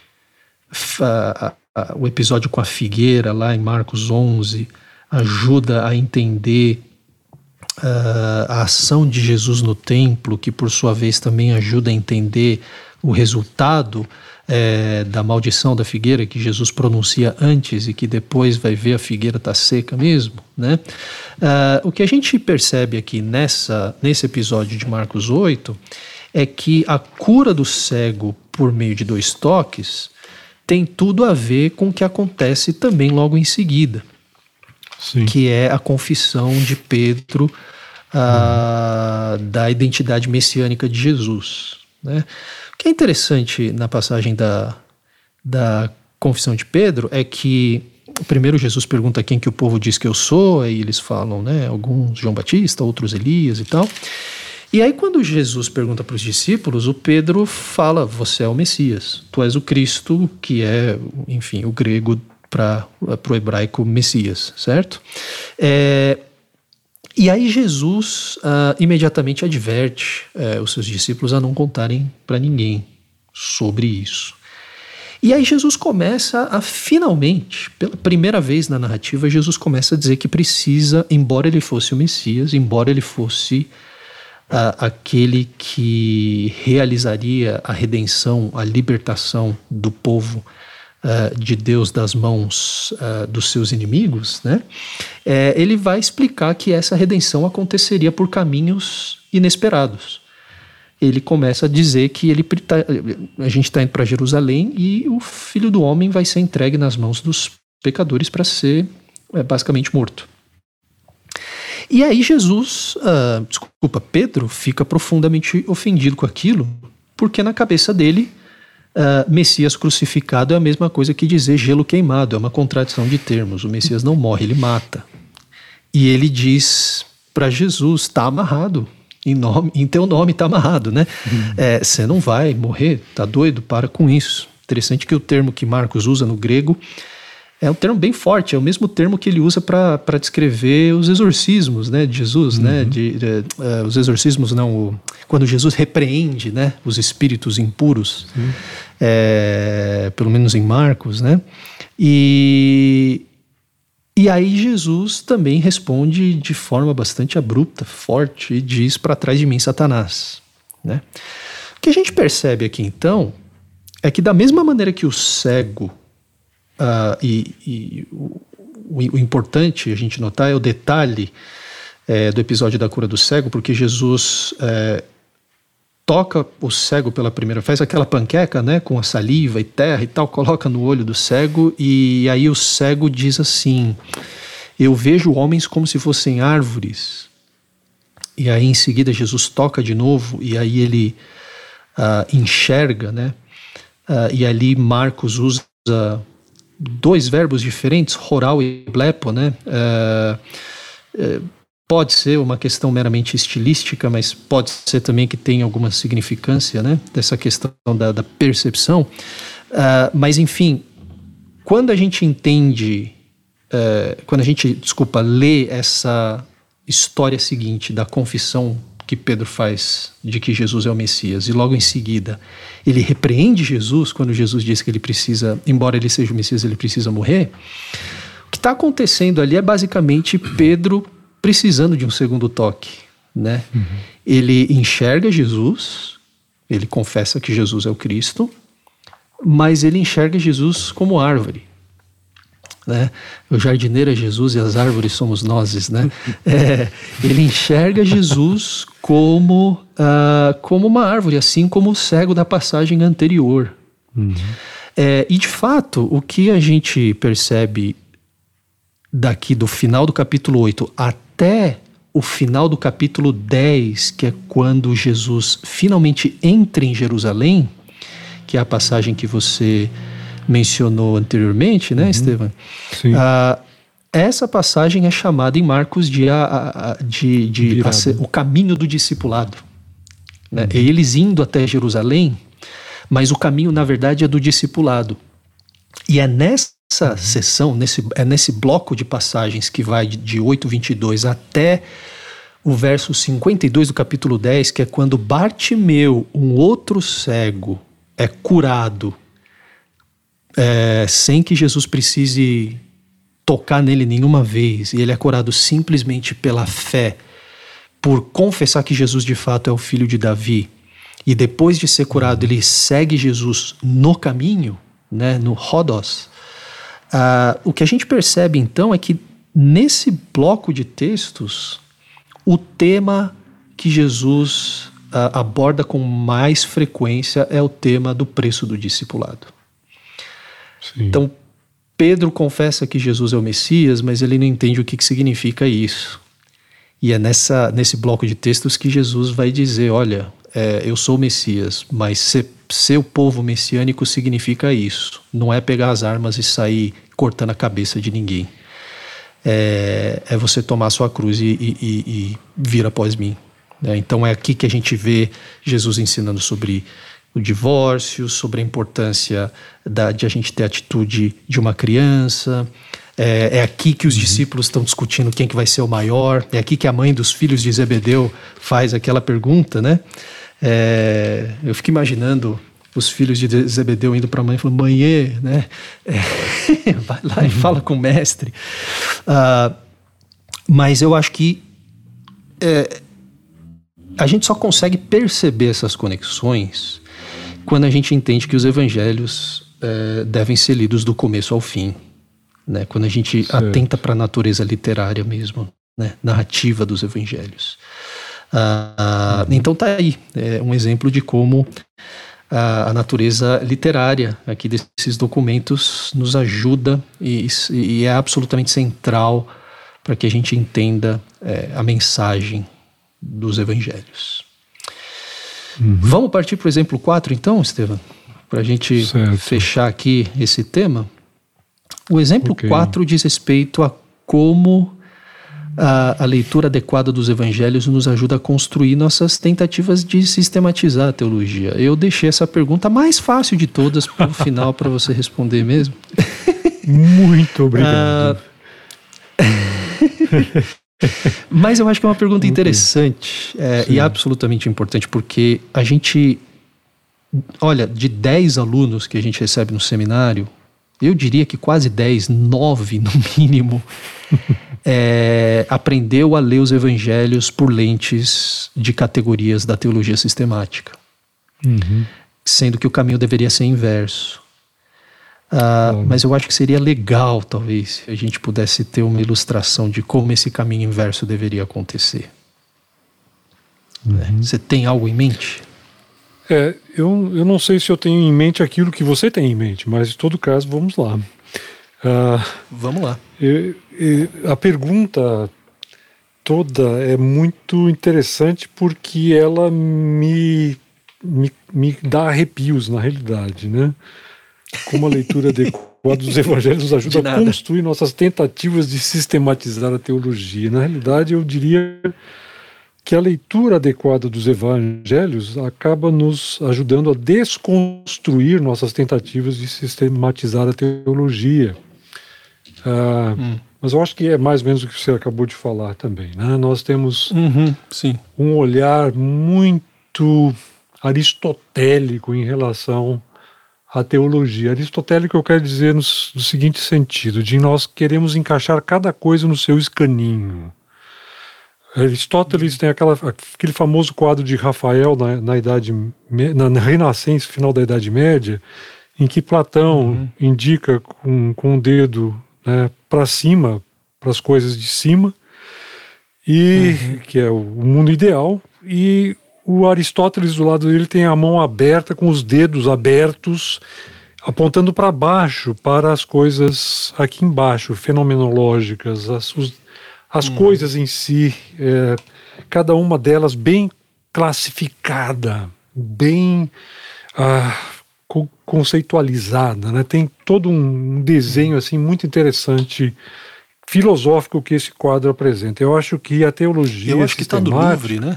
B: a, a, o episódio com a figueira lá em Marcos onze ajuda a entender uh, a ação de Jesus no templo, que por sua vez também ajuda a entender o resultado É, da maldição da figueira que Jesus pronuncia antes e que depois vai ver a figueira estar tá seca mesmo, né? Uh, o que a gente percebe aqui nessa, nesse episódio de Marcos oito é que a cura do cego por meio de dois toques tem tudo a ver com o que acontece também logo em seguida. Sim. Que é a confissão de Pedro uh, hum. da identidade messiânica de Jesus. né? O que é interessante na passagem da, da confissão de Pedro é que primeiro Jesus pergunta quem que o povo diz que eu sou, aí eles falam, né, alguns João Batista, outros Elias e tal. E aí quando Jesus pergunta para os discípulos, o Pedro fala, você é o Messias, tu és o Cristo, que é, enfim, o grego para o hebraico Messias, certo? É, e aí Jesus uh, imediatamente adverte uh, os seus discípulos a não contarem para ninguém sobre isso. E aí Jesus começa a, finalmente, pela primeira vez na narrativa, Jesus começa a dizer que precisa, embora ele fosse o Messias, embora ele fosse uh, aquele que realizaria a redenção, a libertação do povo uh, de Deus das mãos uh, dos seus inimigos, né? É, ele vai explicar que essa redenção aconteceria por caminhos inesperados. Ele começa a dizer que ele tá, a gente está indo para Jerusalém e o Filho do Homem vai ser entregue nas mãos dos pecadores para ser é, basicamente morto. E aí Jesus, uh, desculpa, Pedro fica profundamente ofendido com aquilo, porque na cabeça dele, uh, Messias crucificado é a mesma coisa que dizer gelo queimado, é uma contradição de termos. O Messias não morre, ele mata. E ele diz para Jesus, está amarrado. Em, nome, em teu nome está amarrado, né? Você uhum. é, não vai morrer, tá doido? Para com isso. Interessante que o termo que Marcos usa no grego é um termo bem forte, é o mesmo termo que ele usa para descrever os exorcismos, né, de Jesus, uhum. né? De, de, uh, os exorcismos não, o, quando Jesus repreende, né, os espíritos impuros, uhum. é, pelo menos em Marcos, né? E E aí Jesus também responde de forma bastante abrupta, forte, e diz para trás de mim, Satanás, né? O que a gente percebe aqui então é que da mesma maneira que o cego, uh, e, e o, o importante a gente notar é o detalhe é, do episódio da cura do cego, porque Jesus é, toca o cego pela primeira vez, faz aquela panqueca, né, com a saliva e terra e tal, coloca no olho do cego, e aí o cego diz assim, eu vejo homens como se fossem árvores. E aí em seguida Jesus toca de novo, e aí ele uh, enxerga, né, uh, e ali Marcos usa dois verbos diferentes, horal e blepo, né, uh, uh, pode ser uma questão meramente estilística, mas pode ser também que tenha alguma significância, né, dessa questão da, da percepção. Uh, mas, enfim, quando a gente entende, uh, quando a gente, desculpa, lê essa história seguinte da confissão que Pedro faz de que Jesus é o Messias, e logo em seguida ele repreende Jesus quando Jesus diz que ele precisa, embora ele seja o Messias, ele precisa morrer, o que está acontecendo ali é basicamente Pedro precisando de um segundo toque, né? Uhum. Ele enxerga Jesus, ele confessa que Jesus é o Cristo, mas ele enxerga Jesus como árvore, né? O jardineiro é Jesus e as árvores somos nós, né? É, ele enxerga Jesus como, uh, como uma árvore, assim como o cego da passagem anterior. Uhum. É, e de fato, o que a gente percebe daqui do final do capítulo oito até o final do capítulo dez, que é quando Jesus finalmente entra em Jerusalém, que é a passagem que você mencionou anteriormente, né, uhum. Estevam?
C: Sim.
B: Ah, essa passagem é chamada em Marcos de, a, a, de, de a, o caminho do discipulado. Né? Uhum. Eles indo até Jerusalém, mas o caminho, na verdade, é do discipulado. E é nessa Essa sessão, nesse, é nesse bloco de passagens que vai de, de oito, vinte e dois até o verso cinquenta e dois do capítulo dez, que é quando Bartimeu, um outro cego, é curado, é, sem que Jesus precise tocar nele nenhuma vez, e ele é curado simplesmente pela fé, por confessar que Jesus de fato é o filho de Davi, e depois de ser curado ele segue Jesus no caminho, né, no Rodos. Uh, o que a gente percebe então é que nesse bloco de textos, o tema que Jesus uh, aborda com mais frequência é o tema do preço do discipulado. Sim. Então, Pedro confessa que Jesus é o Messias, mas ele não entende o que, que significa isso. E é nessa, nesse bloco de textos que Jesus vai dizer, olha, é, eu sou o Messias, mas ser, ser o povo messiânico significa isso. Não é pegar as armas e sair cortando a cabeça de ninguém. É, é você tomar a sua cruz e, e, e vir após mim. Né? Então é aqui que a gente vê Jesus ensinando sobre o divórcio, sobre a importância da, de a gente ter a atitude de uma criança. É, é aqui que os uhum. discípulos estão discutindo quem que vai ser o maior. É aqui que a mãe dos filhos de Zebedeu faz aquela pergunta, né? É, eu fico imaginando os filhos de Zebedeu indo para a mãe e falando, mãe, né? É, vai lá uhum. e fala com o mestre. Uh, mas eu acho que é, a gente só consegue perceber essas conexões quando a gente entende que os evangelhos é, devem ser lidos do começo ao fim, né? Quando a gente certo. atenta para a natureza literária mesmo, né? Narrativa dos evangelhos. Ah, uhum. Então tá aí, é um exemplo de como a, a natureza literária aqui desses documentos nos ajuda e, e é absolutamente central para que a gente entenda é, a mensagem dos evangelhos. Uhum. Vamos partir para o exemplo quatro, então, Estevam? Para a gente certo. fechar aqui esse tema. O exemplo okay. quatro diz respeito a como a, a leitura adequada dos evangelhos nos ajuda a construir nossas tentativas de sistematizar a teologia. Eu deixei essa pergunta mais fácil de todas para o final, para você responder mesmo.
C: Muito obrigado.
B: Ah, mas eu acho que é uma pergunta interessante é, e absolutamente importante, porque a gente, olha, de dez alunos que a gente recebe no seminário, eu diria que quase dez, nove no mínimo, é, aprendeu a ler os evangelhos por lentes de categorias da teologia sistemática, uhum. sendo que o caminho deveria ser inverso. Uh, uhum. Mas eu acho que seria legal, talvez, se a gente pudesse ter uma ilustração de como esse caminho inverso deveria acontecer. Uhum. É, você tem algo em mente?
C: É, eu, eu não sei se eu tenho em mente aquilo que você tem em mente, mas em todo caso, vamos lá. Uh,
B: vamos lá.
C: Eu, eu, a pergunta toda é muito interessante porque ela me, me, me dá arrepios, na realidade, né? Como a leitura adequada dos evangelhos nos ajuda a construir nossas tentativas de sistematizar a teologia. Na realidade, eu diria que a leitura adequada dos evangelhos acaba nos ajudando a desconstruir nossas tentativas de sistematizar a teologia. Ah, hum. Mas eu acho que é mais ou menos o que você acabou de falar também, né? Nós temos
B: uhum, sim.
C: um olhar muito aristotélico em relação a teologia. Aristotélico eu quero dizer no, no seguinte sentido, de nós queremos encaixar cada coisa no seu escaninho. Aristóteles tem aquela, aquele famoso quadro de Rafael na, na, idade, na, na Renascença, final da Idade Média, em que Platão uhum. indica com, com o dedo, né, para cima, para as coisas de cima, e, uhum. que é o, o mundo ideal, e o Aristóteles do lado dele tem a mão aberta, com os dedos abertos, apontando para baixo, para as coisas aqui embaixo, fenomenológicas, as, os, as hum. coisas em si, é, cada uma delas bem classificada, bem ah, co- conceitualizada, né? Tem todo um desenho assim muito interessante, filosófico, que esse quadro apresenta. Eu acho que a teologia
B: Eu acho que está no Louvre, né?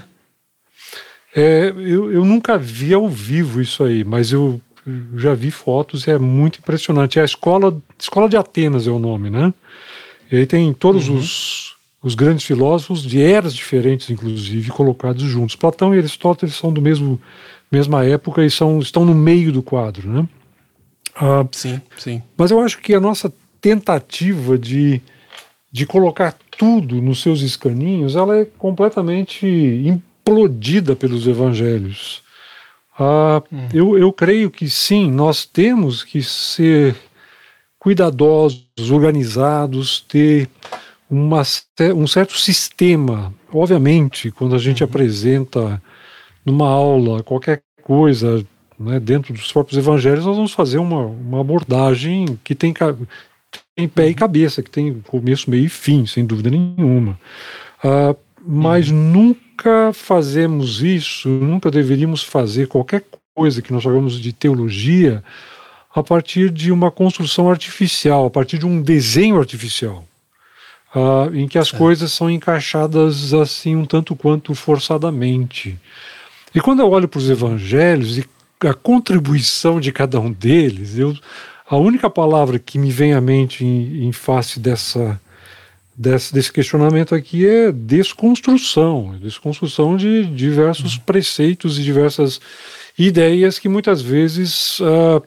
C: É, eu, eu nunca vi ao vivo isso aí, mas eu já vi fotos e é muito impressionante. É a Escola, Escola de Atenas é o nome, né? E aí tem todos uhum. os, os grandes filósofos de eras diferentes, inclusive, colocados juntos. Platão e Aristóteles são do mesmo mesma época e são, estão no meio do quadro, né? Ah,
B: sim, sim.
C: Mas eu acho que a nossa tentativa de, de colocar tudo nos seus escaninhos, ela é completamente implodida pelos evangelhos. Ah, hum. eu, eu creio que sim, nós temos que ser cuidadosos, organizados, ter uma, um certo sistema. Obviamente, quando a gente uhum. apresenta numa aula qualquer coisa, né, dentro dos próprios evangelhos, nós vamos fazer uma, uma abordagem que tem, tem pé uhum. e cabeça, que tem começo, meio e fim, sem dúvida nenhuma. Ah, mas uhum. nunca nunca fazemos isso, nunca deveríamos fazer qualquer coisa que nós chamamos de teologia a partir de uma construção artificial, a partir de um desenho artificial, uh, em que as certo. coisas são encaixadas assim um tanto quanto forçadamente. E quando eu olho para os evangelhos e a contribuição de cada um deles, eu, a única palavra que me vem à mente em, em face dessa, desse, desse questionamento aqui é desconstrução, desconstrução de diversos preceitos e diversas ideias que muitas vezes uh,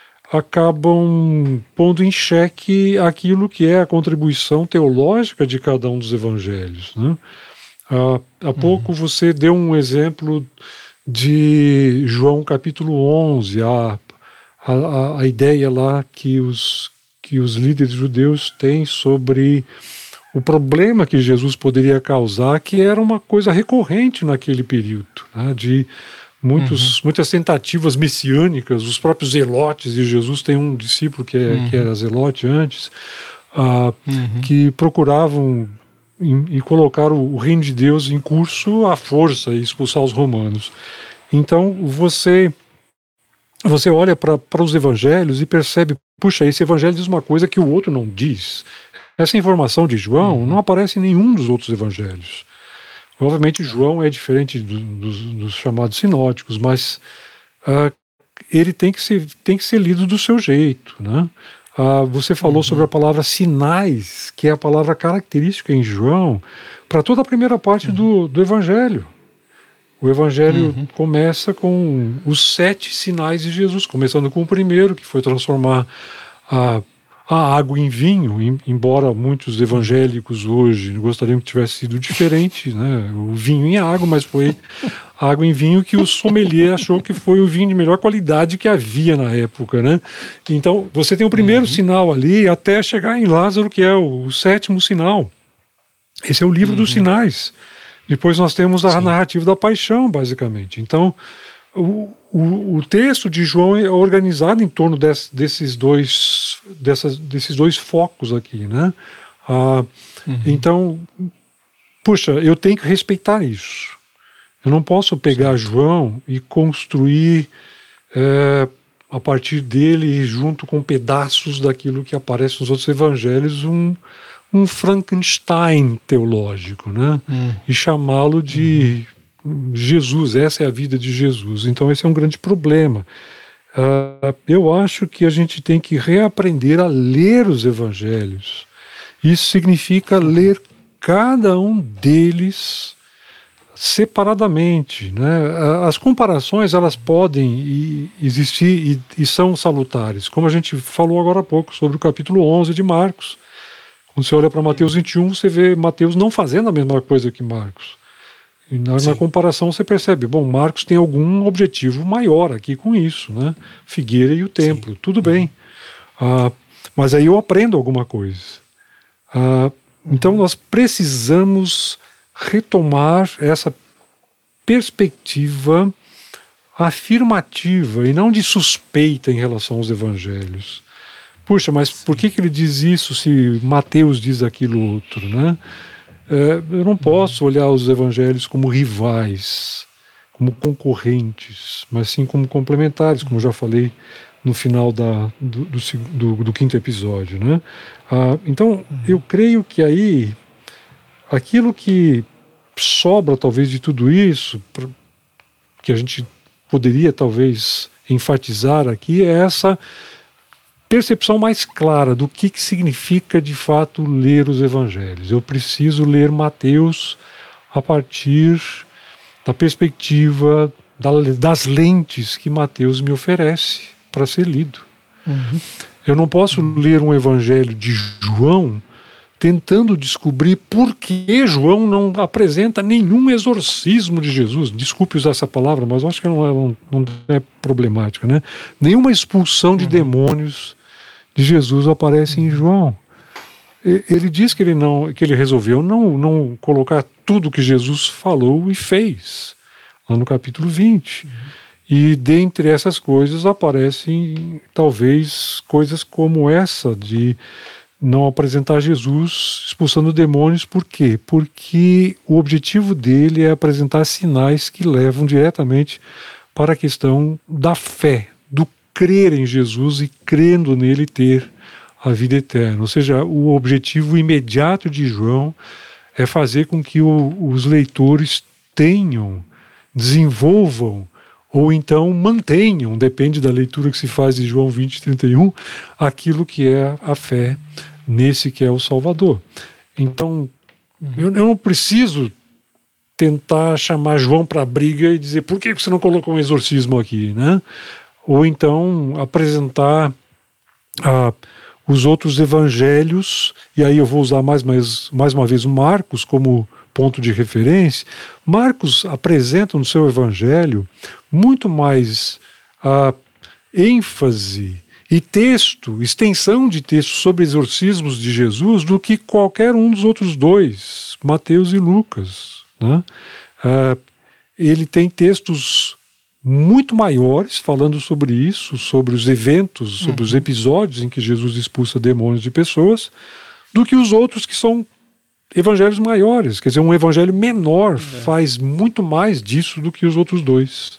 C: acabam pondo em xeque aquilo que é a contribuição teológica de cada um dos evangelhos, né? Uh, há pouco uhum. você deu um exemplo de João capítulo onze, a, a, a ideia lá que os, que os líderes judeus têm sobre o problema que Jesus poderia causar, que era uma coisa recorrente naquele período, né, de muitos, uhum. muitas tentativas messiânicas. Os próprios zelotes, e Jesus tem um discípulo que, é, uhum. que era zelote antes, uh, uhum. que procuravam e, e colocar o, o reino de Deus em curso à força e expulsar os romanos. Então você, você olha para os evangelhos e percebe, puxa, esse evangelho diz uma coisa que o outro não diz. Essa informação de João uhum. não aparece em nenhum dos outros evangelhos. Obviamente João é diferente do, dos, dos chamados sinóticos, mas uh, ele tem que, ser, tem que ser lido do seu jeito, né? Uh, você falou uhum. sobre a palavra sinais, que é a palavra característica em João para toda a primeira parte uhum. do, do Evangelho. O Evangelho uhum. começa com os sete sinais de Jesus, começando com o primeiro, que foi transformar a, a água em vinho, em, embora muitos evangélicos hoje gostariam que tivesse sido diferente, né? O vinho em água, mas foi água em vinho que o sommelier achou que foi o vinho de melhor qualidade que havia na época, né? Então, você tem o primeiro uhum. sinal ali, até chegar em Lázaro, que é o, o sétimo sinal. Esse é o livro uhum. dos sinais. Depois nós temos a Sim. narrativa da paixão, basicamente. Então, o, o, o texto de João é organizado em torno desse, desses, dois, dessas, desses dois focos aqui, né? Ah, uhum. Então, puxa, eu tenho que respeitar isso. Eu não posso pegar certo. João e construir é, a partir dele, junto com pedaços daquilo que aparece nos outros evangelhos, um, um Frankenstein teológico, né? Hum. E chamá-lo de hum. Jesus, essa é a vida de Jesus. Então esse é um grande problema. Uh, eu acho que a gente tem que reaprender a ler os evangelhos. Isso significa ler cada um deles separadamente, né? As comparações, elas podem existir e, e são salutares, como a gente falou agora há pouco sobre o capítulo onze de Marcos. Quando você olha para Mateus vinte e um, você vê Mateus não fazendo a mesma coisa que Marcos. E na, na comparação você percebe, bom, Marcos tem algum objetivo maior aqui com isso, né? Figueira e o templo, Sim. tudo bem. Ah, mas aí eu aprendo alguma coisa. Ah, então nós precisamos retomar essa perspectiva afirmativa e não de suspeita em relação aos evangelhos. Puxa, mas por que, que ele diz isso se Mateus diz aquilo outro, né? É, eu não posso olhar os evangelhos como rivais, como concorrentes, mas sim como complementares, como eu já falei no final da, do, do, do, do quinto episódio, né? Ah, então, eu creio que aí aquilo que sobra talvez de tudo isso, que a gente poderia talvez enfatizar aqui, é essa percepção mais clara do que, que significa de fato ler os evangelhos. Eu preciso ler Mateus a partir da perspectiva da, das lentes que Mateus me oferece para ser lido. Uhum. Eu não posso uhum. ler um evangelho de João tentando descobrir por que João não apresenta nenhum exorcismo de Jesus. Desculpe usar essa palavra, mas eu acho que não é, não, não é problemática, né? Nenhuma expulsão de uhum. demônios de Jesus aparece uhum. em João. Ele diz que ele, não, que ele resolveu não, não colocar tudo que Jesus falou e fez, lá no capítulo vinte. Uhum. E dentre essas coisas aparecem talvez coisas como essa de não apresentar Jesus expulsando demônios. Por quê? Porque o objetivo dele é apresentar sinais que levam diretamente para a questão da fé, do crer em Jesus e crendo nele ter a vida eterna. Ou seja, o objetivo imediato de João é fazer com que o, os leitores tenham, desenvolvam ou então mantenham, depende da leitura que se faz de João vinte, trinta e um, aquilo que é a fé nesse que é o Salvador. Então, eu, eu não preciso tentar chamar João para a briga e dizer por que você não colocou um exorcismo aqui, né? Ou então apresentar a os outros evangelhos, e aí eu vou usar mais, mais, mais uma vez o Marcos como ponto de referência. Marcos apresenta no seu evangelho muito mais a ênfase e texto, extensão de texto sobre exorcismos de Jesus do que qualquer um dos outros dois, Mateus e Lucas, né? Ah, ele tem textos muito maiores, falando sobre isso, sobre os eventos, sobre uhum. os episódios em que Jesus expulsa demônios de pessoas, do que os outros que são evangelhos maiores. Quer dizer, um evangelho menor é. faz muito mais disso do que os outros dois.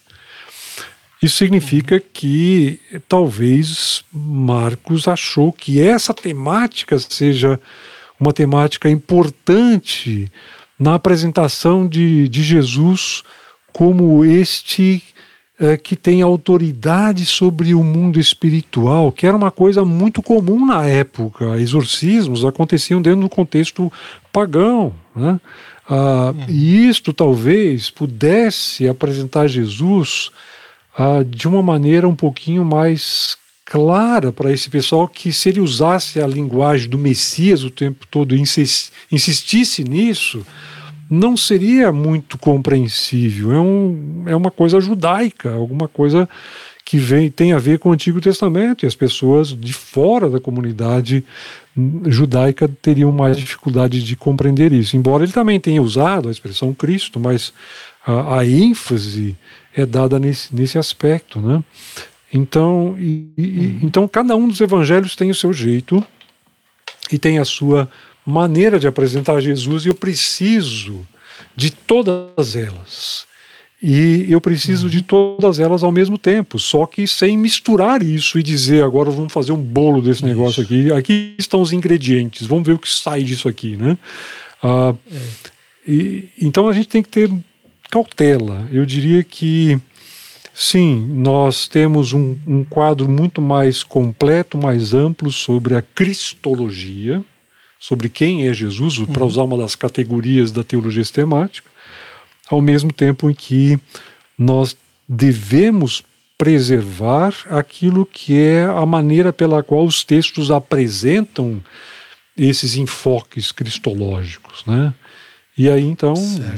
C: Isso significa uhum. que talvez Marcos achou que essa temática seja uma temática importante na apresentação de, de Jesus como este É, que tem autoridade sobre o mundo espiritual, que era uma coisa muito comum na época. Exorcismos aconteciam dentro do contexto pagão, né? Ah, uhum. E isto talvez pudesse apresentar Jesus ah, de uma maneira um pouquinho mais clara para esse pessoal, que se ele usasse a linguagem do Messias o tempo todo e insistisse nisso, não seria muito compreensível. É, um, é uma coisa judaica, alguma coisa que vem, tem a ver com o Antigo Testamento, e as pessoas de fora da comunidade judaica teriam mais dificuldade de compreender isso. Embora ele também tenha usado a expressão Cristo, mas a, a ênfase é dada nesse, nesse aspecto, né? Então, e, e, então, cada um dos evangelhos tem o seu jeito e tem a sua maneira de apresentar Jesus, e eu preciso de todas elas. E eu preciso de todas elas ao mesmo tempo, só que sem misturar isso e dizer, agora vamos fazer um bolo desse negócio aqui, aqui estão os ingredientes, vamos ver o que sai disso aqui, né? Ah, é. e, então a gente tem que ter cautela. Eu diria que, sim, nós temos um, um quadro muito mais completo, mais amplo sobre a cristologia, sobre quem é Jesus, uhum. para usar uma das categorias da teologia sistemática, ao mesmo tempo em que nós devemos preservar aquilo que é a maneira pela qual os textos apresentam esses enfoques cristológicos, né? E aí, então,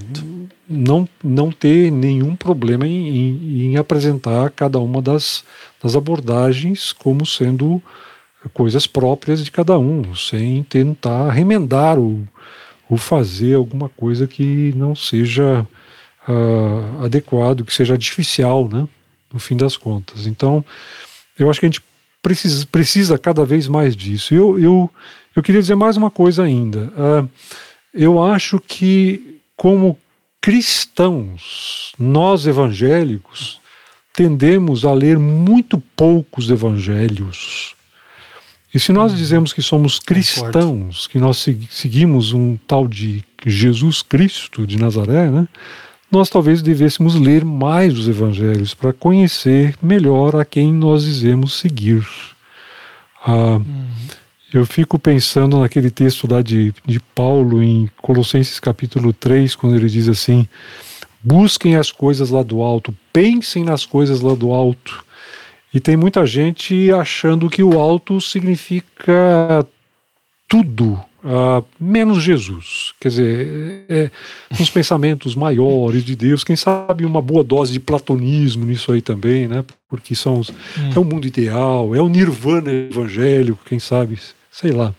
C: não, não ter nenhum problema em, em, em apresentar cada uma das, das abordagens como sendo coisas próprias de cada um, sem tentar remendar o, ou fazer alguma coisa que não seja uh, adequado, que seja artificial, né, no fim das contas. Então, eu acho que a gente precisa, precisa cada vez mais disso. Eu, eu, eu queria dizer mais uma coisa ainda. Uh, eu acho que, como cristãos, nós evangélicos, tendemos a ler muito poucos evangelhos. E se nós dizemos que somos cristãos, que nós seguimos um tal de Jesus Cristo de Nazaré, né, nós talvez devêssemos ler mais os evangelhos para conhecer melhor a quem nós dizemos seguir. Ah, uhum. Eu fico pensando naquele texto lá de, de Paulo em Colossenses capítulo três, quando ele diz assim: busquem as coisas lá do alto, pensem nas coisas lá do alto. E tem muita gente achando que o alto significa tudo, uh, menos Jesus. Quer dizer, é, é, uns pensamentos maiores de Deus, quem sabe uma boa dose de platonismo nisso aí também, né? Porque são os, hum. é o mundo ideal, é o nirvana evangélico, quem sabe, sei lá.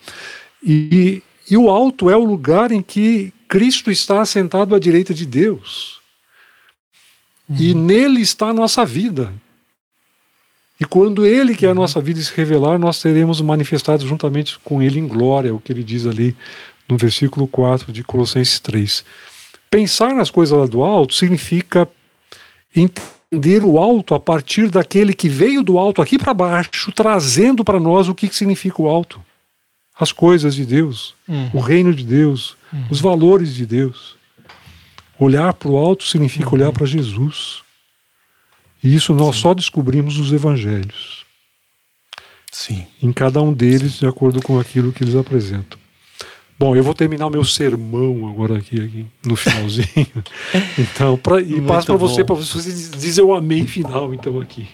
C: E, e o alto é o lugar em que Cristo está assentado à direita de Deus. Hum. E nele está a nossa vida. E quando Ele, que é a nossa vida, se revelar, nós seremos manifestados juntamente com Ele em glória, o que ele diz ali no versículo quatro de Colossenses três. Pensar nas coisas lá do alto significa entender o alto a partir daquele que veio do alto aqui para baixo, trazendo para nós o que significa o alto. As coisas de Deus, uhum. o reino de Deus, uhum. os valores de Deus. Olhar para o alto significa uhum. olhar para Jesus. E isso nós Sim. só descobrimos nos evangelhos.
B: Sim.
C: Em cada um deles, de acordo com aquilo que eles apresentam. Bom, eu vou terminar o meu sermão agora aqui, aqui no finalzinho. Então, pra, e Muito passo para você, para você dizer o amém final, então, aqui.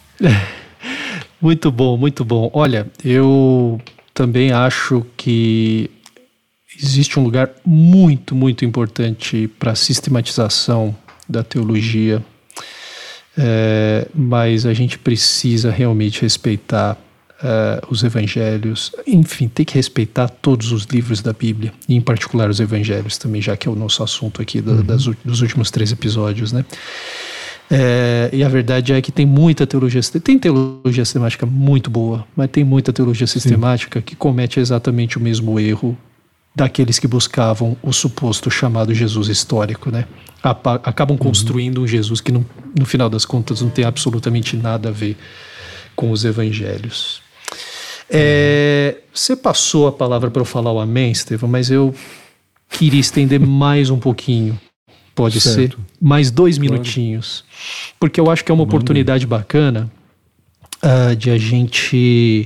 B: Muito bom, muito bom. Olha, eu também acho que existe um lugar muito, muito importante para a sistematização da teologia, é, mas a gente precisa realmente respeitar uh, os evangelhos, enfim, tem que respeitar todos os livros da Bíblia, e em particular os evangelhos também, já que é o nosso assunto aqui do, uhum. das, dos últimos três episódios, né? É, e a verdade é que tem muita teologia, tem teologia sistemática muito boa, mas tem muita teologia sistemática Sim. que comete exatamente o mesmo erro daqueles que buscavam o suposto chamado Jesus histórico, né? Acabam construindo uhum. um Jesus que, no, no final das contas, não tem absolutamente nada a ver com os evangelhos. É, você passou a palavra para eu falar o amém, Estevão, mas eu queria estender mais um pouquinho. Pode certo. ser mais dois claro. minutinhos, porque eu acho que é uma Manda. oportunidade bacana uh, de a gente...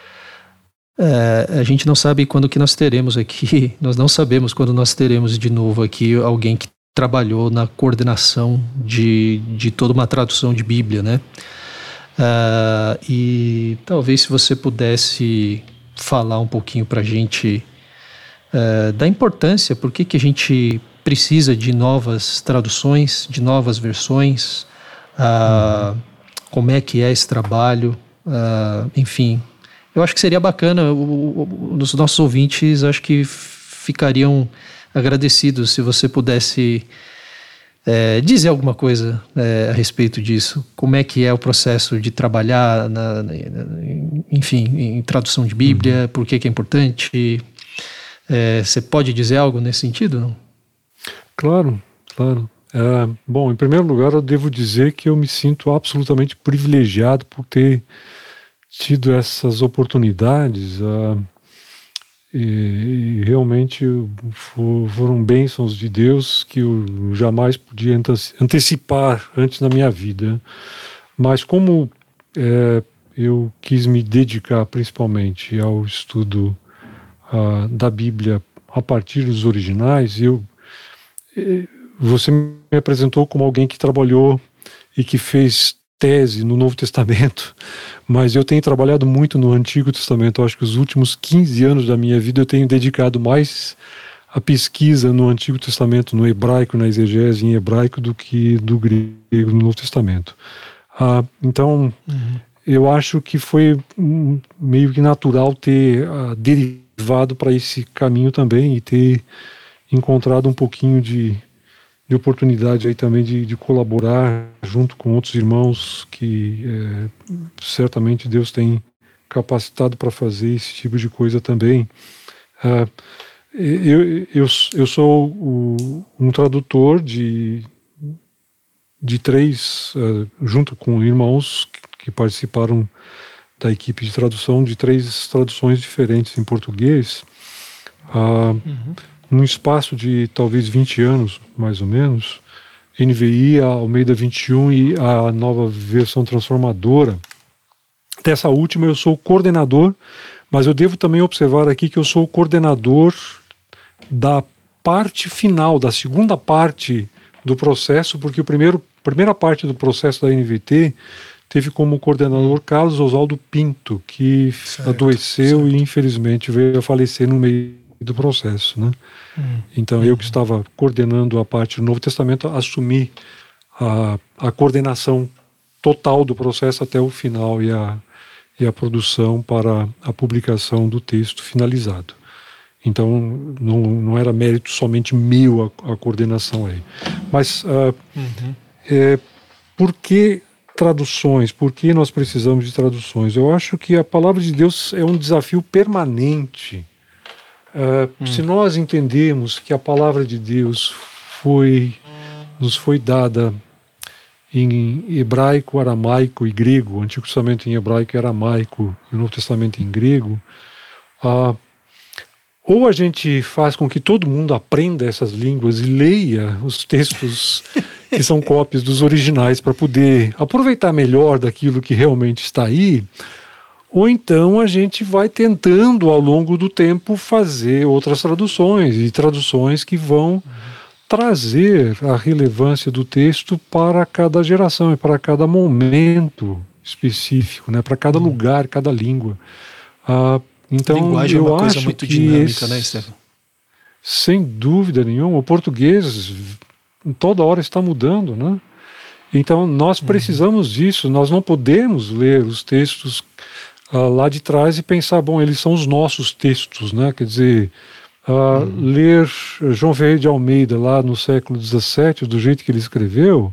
B: Uh, a gente não sabe quando que nós teremos aqui, nós não sabemos quando nós teremos de novo aqui alguém que trabalhou na coordenação de, de toda uma tradução de Bíblia, né? Uh, e talvez se você pudesse falar um pouquinho para a gente uh, da importância, por que que a gente precisa de novas traduções, de novas versões, uh, uhum. como é que é esse trabalho, uh, enfim... Eu acho que seria bacana, o, o, os nossos ouvintes acho que ficariam agradecidos se você pudesse é, dizer alguma coisa é, a respeito disso. Como é que é o processo de trabalhar, na, na, enfim, em tradução de Bíblia, uhum. por que que é importante? É, você pode dizer algo nesse sentido? Não?
C: Claro, claro. É, bom, em primeiro lugar eu devo dizer que eu me sinto absolutamente privilegiado por ter tido essas oportunidades uh, e, e realmente for, foram bênçãos de Deus que eu jamais podia antecipar antes na minha vida. Mas como é, eu quis me dedicar principalmente ao estudo uh, da Bíblia a partir dos originais, eu, você me apresentou como alguém que trabalhou e que fez tese no Novo Testamento, mas eu tenho trabalhado muito no Antigo Testamento. Eu acho que os últimos quinze anos da minha vida eu tenho dedicado mais à pesquisa no Antigo Testamento, no hebraico, na exegese em hebraico, do que do grego no Novo Testamento. Ah, então, uhum. eu acho que foi um, meio que natural ter ah, derivado para esse caminho também e ter encontrado um pouquinho de de oportunidade aí também de, de colaborar junto com outros irmãos que é, certamente Deus tem capacitado para fazer esse tipo de coisa também. Uh, eu, eu, eu sou o, um tradutor de, de três, uh, junto com irmãos que, que participaram da equipe de tradução, de três traduções diferentes em português. Uh, uhum. Num espaço de talvez vinte anos, mais ou menos, N V I, a Almeida vinte e um e a nova versão transformadora. Dessa última eu sou o coordenador, mas eu devo também observar aqui que eu sou o coordenador da parte final, da segunda parte do processo, porque a primeira parte do processo da N V T teve como coordenador Carlos Oswaldo Pinto, que certo, adoeceu certo. e infelizmente veio a falecer no meio do processo, né? Hum. Então, eu que estava coordenando a parte do Novo Testamento, assumi a, a coordenação total do processo até o final e a, e a produção para a publicação do texto finalizado. Então, não, não era mérito somente meu a, a coordenação aí. Mas, uh, uhum. é, por que traduções, por que nós precisamos de traduções? Eu acho que a palavra de Deus é um desafio permanente. Uh, hum. Se nós entendemos que a palavra de Deus foi, nos foi dada em hebraico, aramaico e grego, o Antigo Testamento em hebraico e aramaico, e o Novo Testamento em grego, uh, ou a gente faz com que todo mundo aprenda essas línguas e leia os textos que são cópias dos originais para poder aproveitar melhor daquilo que realmente está aí, ou então a gente vai tentando ao longo do tempo fazer outras traduções, e traduções que vão uhum. trazer a relevância do texto para cada geração e para cada momento específico, né, para cada uhum. lugar, cada língua. Ah, então,
B: linguagem
C: eu
B: é uma coisa
C: acho
B: muito
C: que
B: dinâmica,
C: esse,
B: né, Estevão?
C: Sem dúvida nenhuma, o português toda hora está mudando, né? Então nós precisamos uhum. disso, nós não podemos ler os textos uh, lá de trás e pensar, bom, eles são os nossos textos, né? Quer dizer, uh, uhum. ler João Ferreira de Almeida lá no século dezessete, do jeito que ele escreveu,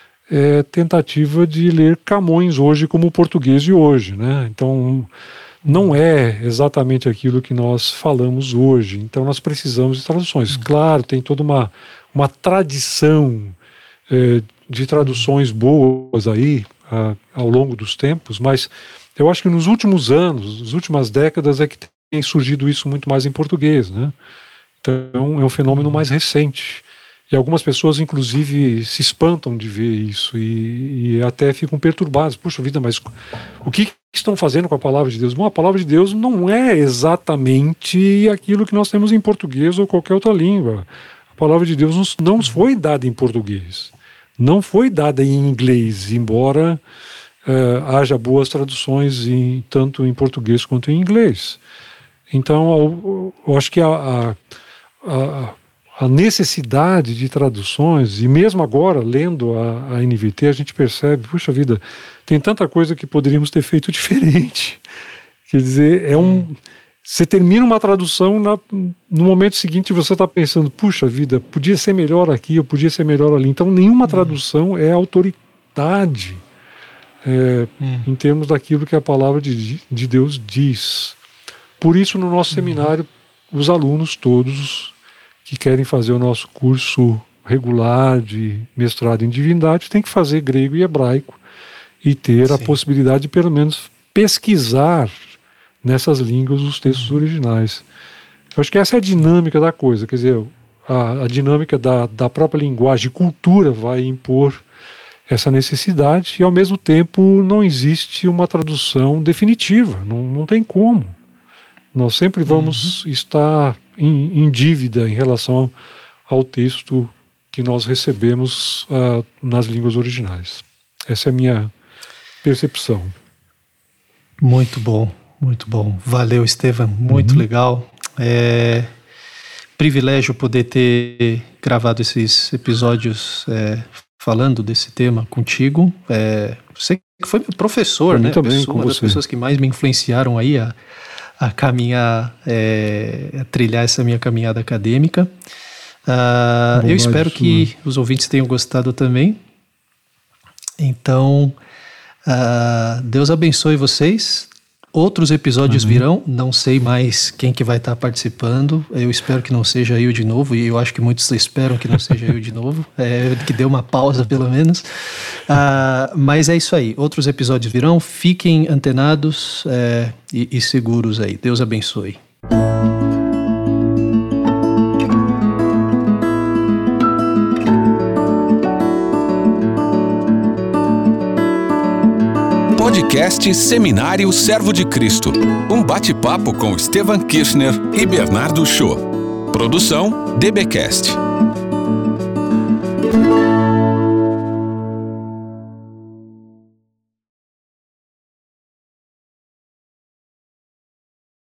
C: é tentativa de ler Camões hoje como o português de hoje, né? Então não é exatamente aquilo que nós falamos hoje. Então nós precisamos de traduções. Claro, tem toda uma, uma tradição eh, de traduções boas aí ah, ao longo dos tempos, mas eu acho que nos últimos anos, nas últimas décadas é que tem surgido isso muito mais em português, né? Então é um fenômeno mais recente. E algumas pessoas, inclusive, se espantam de ver isso e, e até ficam perturbadas. Puxa vida, mas o que estão fazendo com a palavra de Deus? Bom, a palavra de Deus não é exatamente aquilo que nós temos em português ou qualquer outra língua. A palavra de Deus não nos foi dada em português. Não foi dada em inglês, embora uh, haja boas traduções em, tanto em português quanto em inglês. Então, eu, eu acho que a... a, a A necessidade de traduções, e mesmo agora, lendo a, a N V T, a gente percebe, puxa vida, tem tanta coisa que poderíamos ter feito diferente. Quer dizer, é um... Você termina uma tradução, na, no momento seguinte você está pensando, puxa vida, podia ser melhor aqui, ou podia ser melhor ali. Então, nenhuma tradução é autoridade é, hum. em termos daquilo que a palavra de, de Deus diz. Por isso, no nosso hum. seminário, os alunos todos que querem fazer o nosso curso regular de mestrado em divindade tem que fazer grego e hebraico e ter Sim. a possibilidade de pelo menos pesquisar nessas línguas os textos uhum. originais. Eu acho que essa é a dinâmica da coisa, quer dizer, a, a dinâmica da, da própria linguagem e cultura vai impor essa necessidade e ao mesmo tempo não existe uma tradução definitiva, não, não tem como. Nós sempre vamos uhum. estar em, em dívida em relação ao texto que nós recebemos uh, nas línguas originais. Essa é a minha percepção.
B: Muito bom, muito bom. Valeu, Estevão, muito uhum. legal. É privilégio poder ter gravado esses episódios é, falando desse tema contigo. É, você que foi meu professor, né?
C: Também,
B: Pessoa, uma das
C: você.
B: pessoas que mais me influenciaram aí a a caminhar, é, a trilhar essa minha caminhada acadêmica. Uh, eu espero que os ouvintes tenham gostado também. Então, uh, Deus abençoe vocês. Outros episódios Amém. Virão, não sei mais quem que vai estar participando. Eu espero que não seja eu de novo, e eu acho que muitos esperam que não seja eu de novo, é, que dê uma pausa pelo menos. Uh, mas é isso aí, outros episódios virão, fiquem antenados é, e, e seguros aí. Deus abençoe.
A: Podcast Seminário Servo de Cristo. Um bate-papo com Estevan Kirchner e Bernardo Shaw. Produção D B Cast.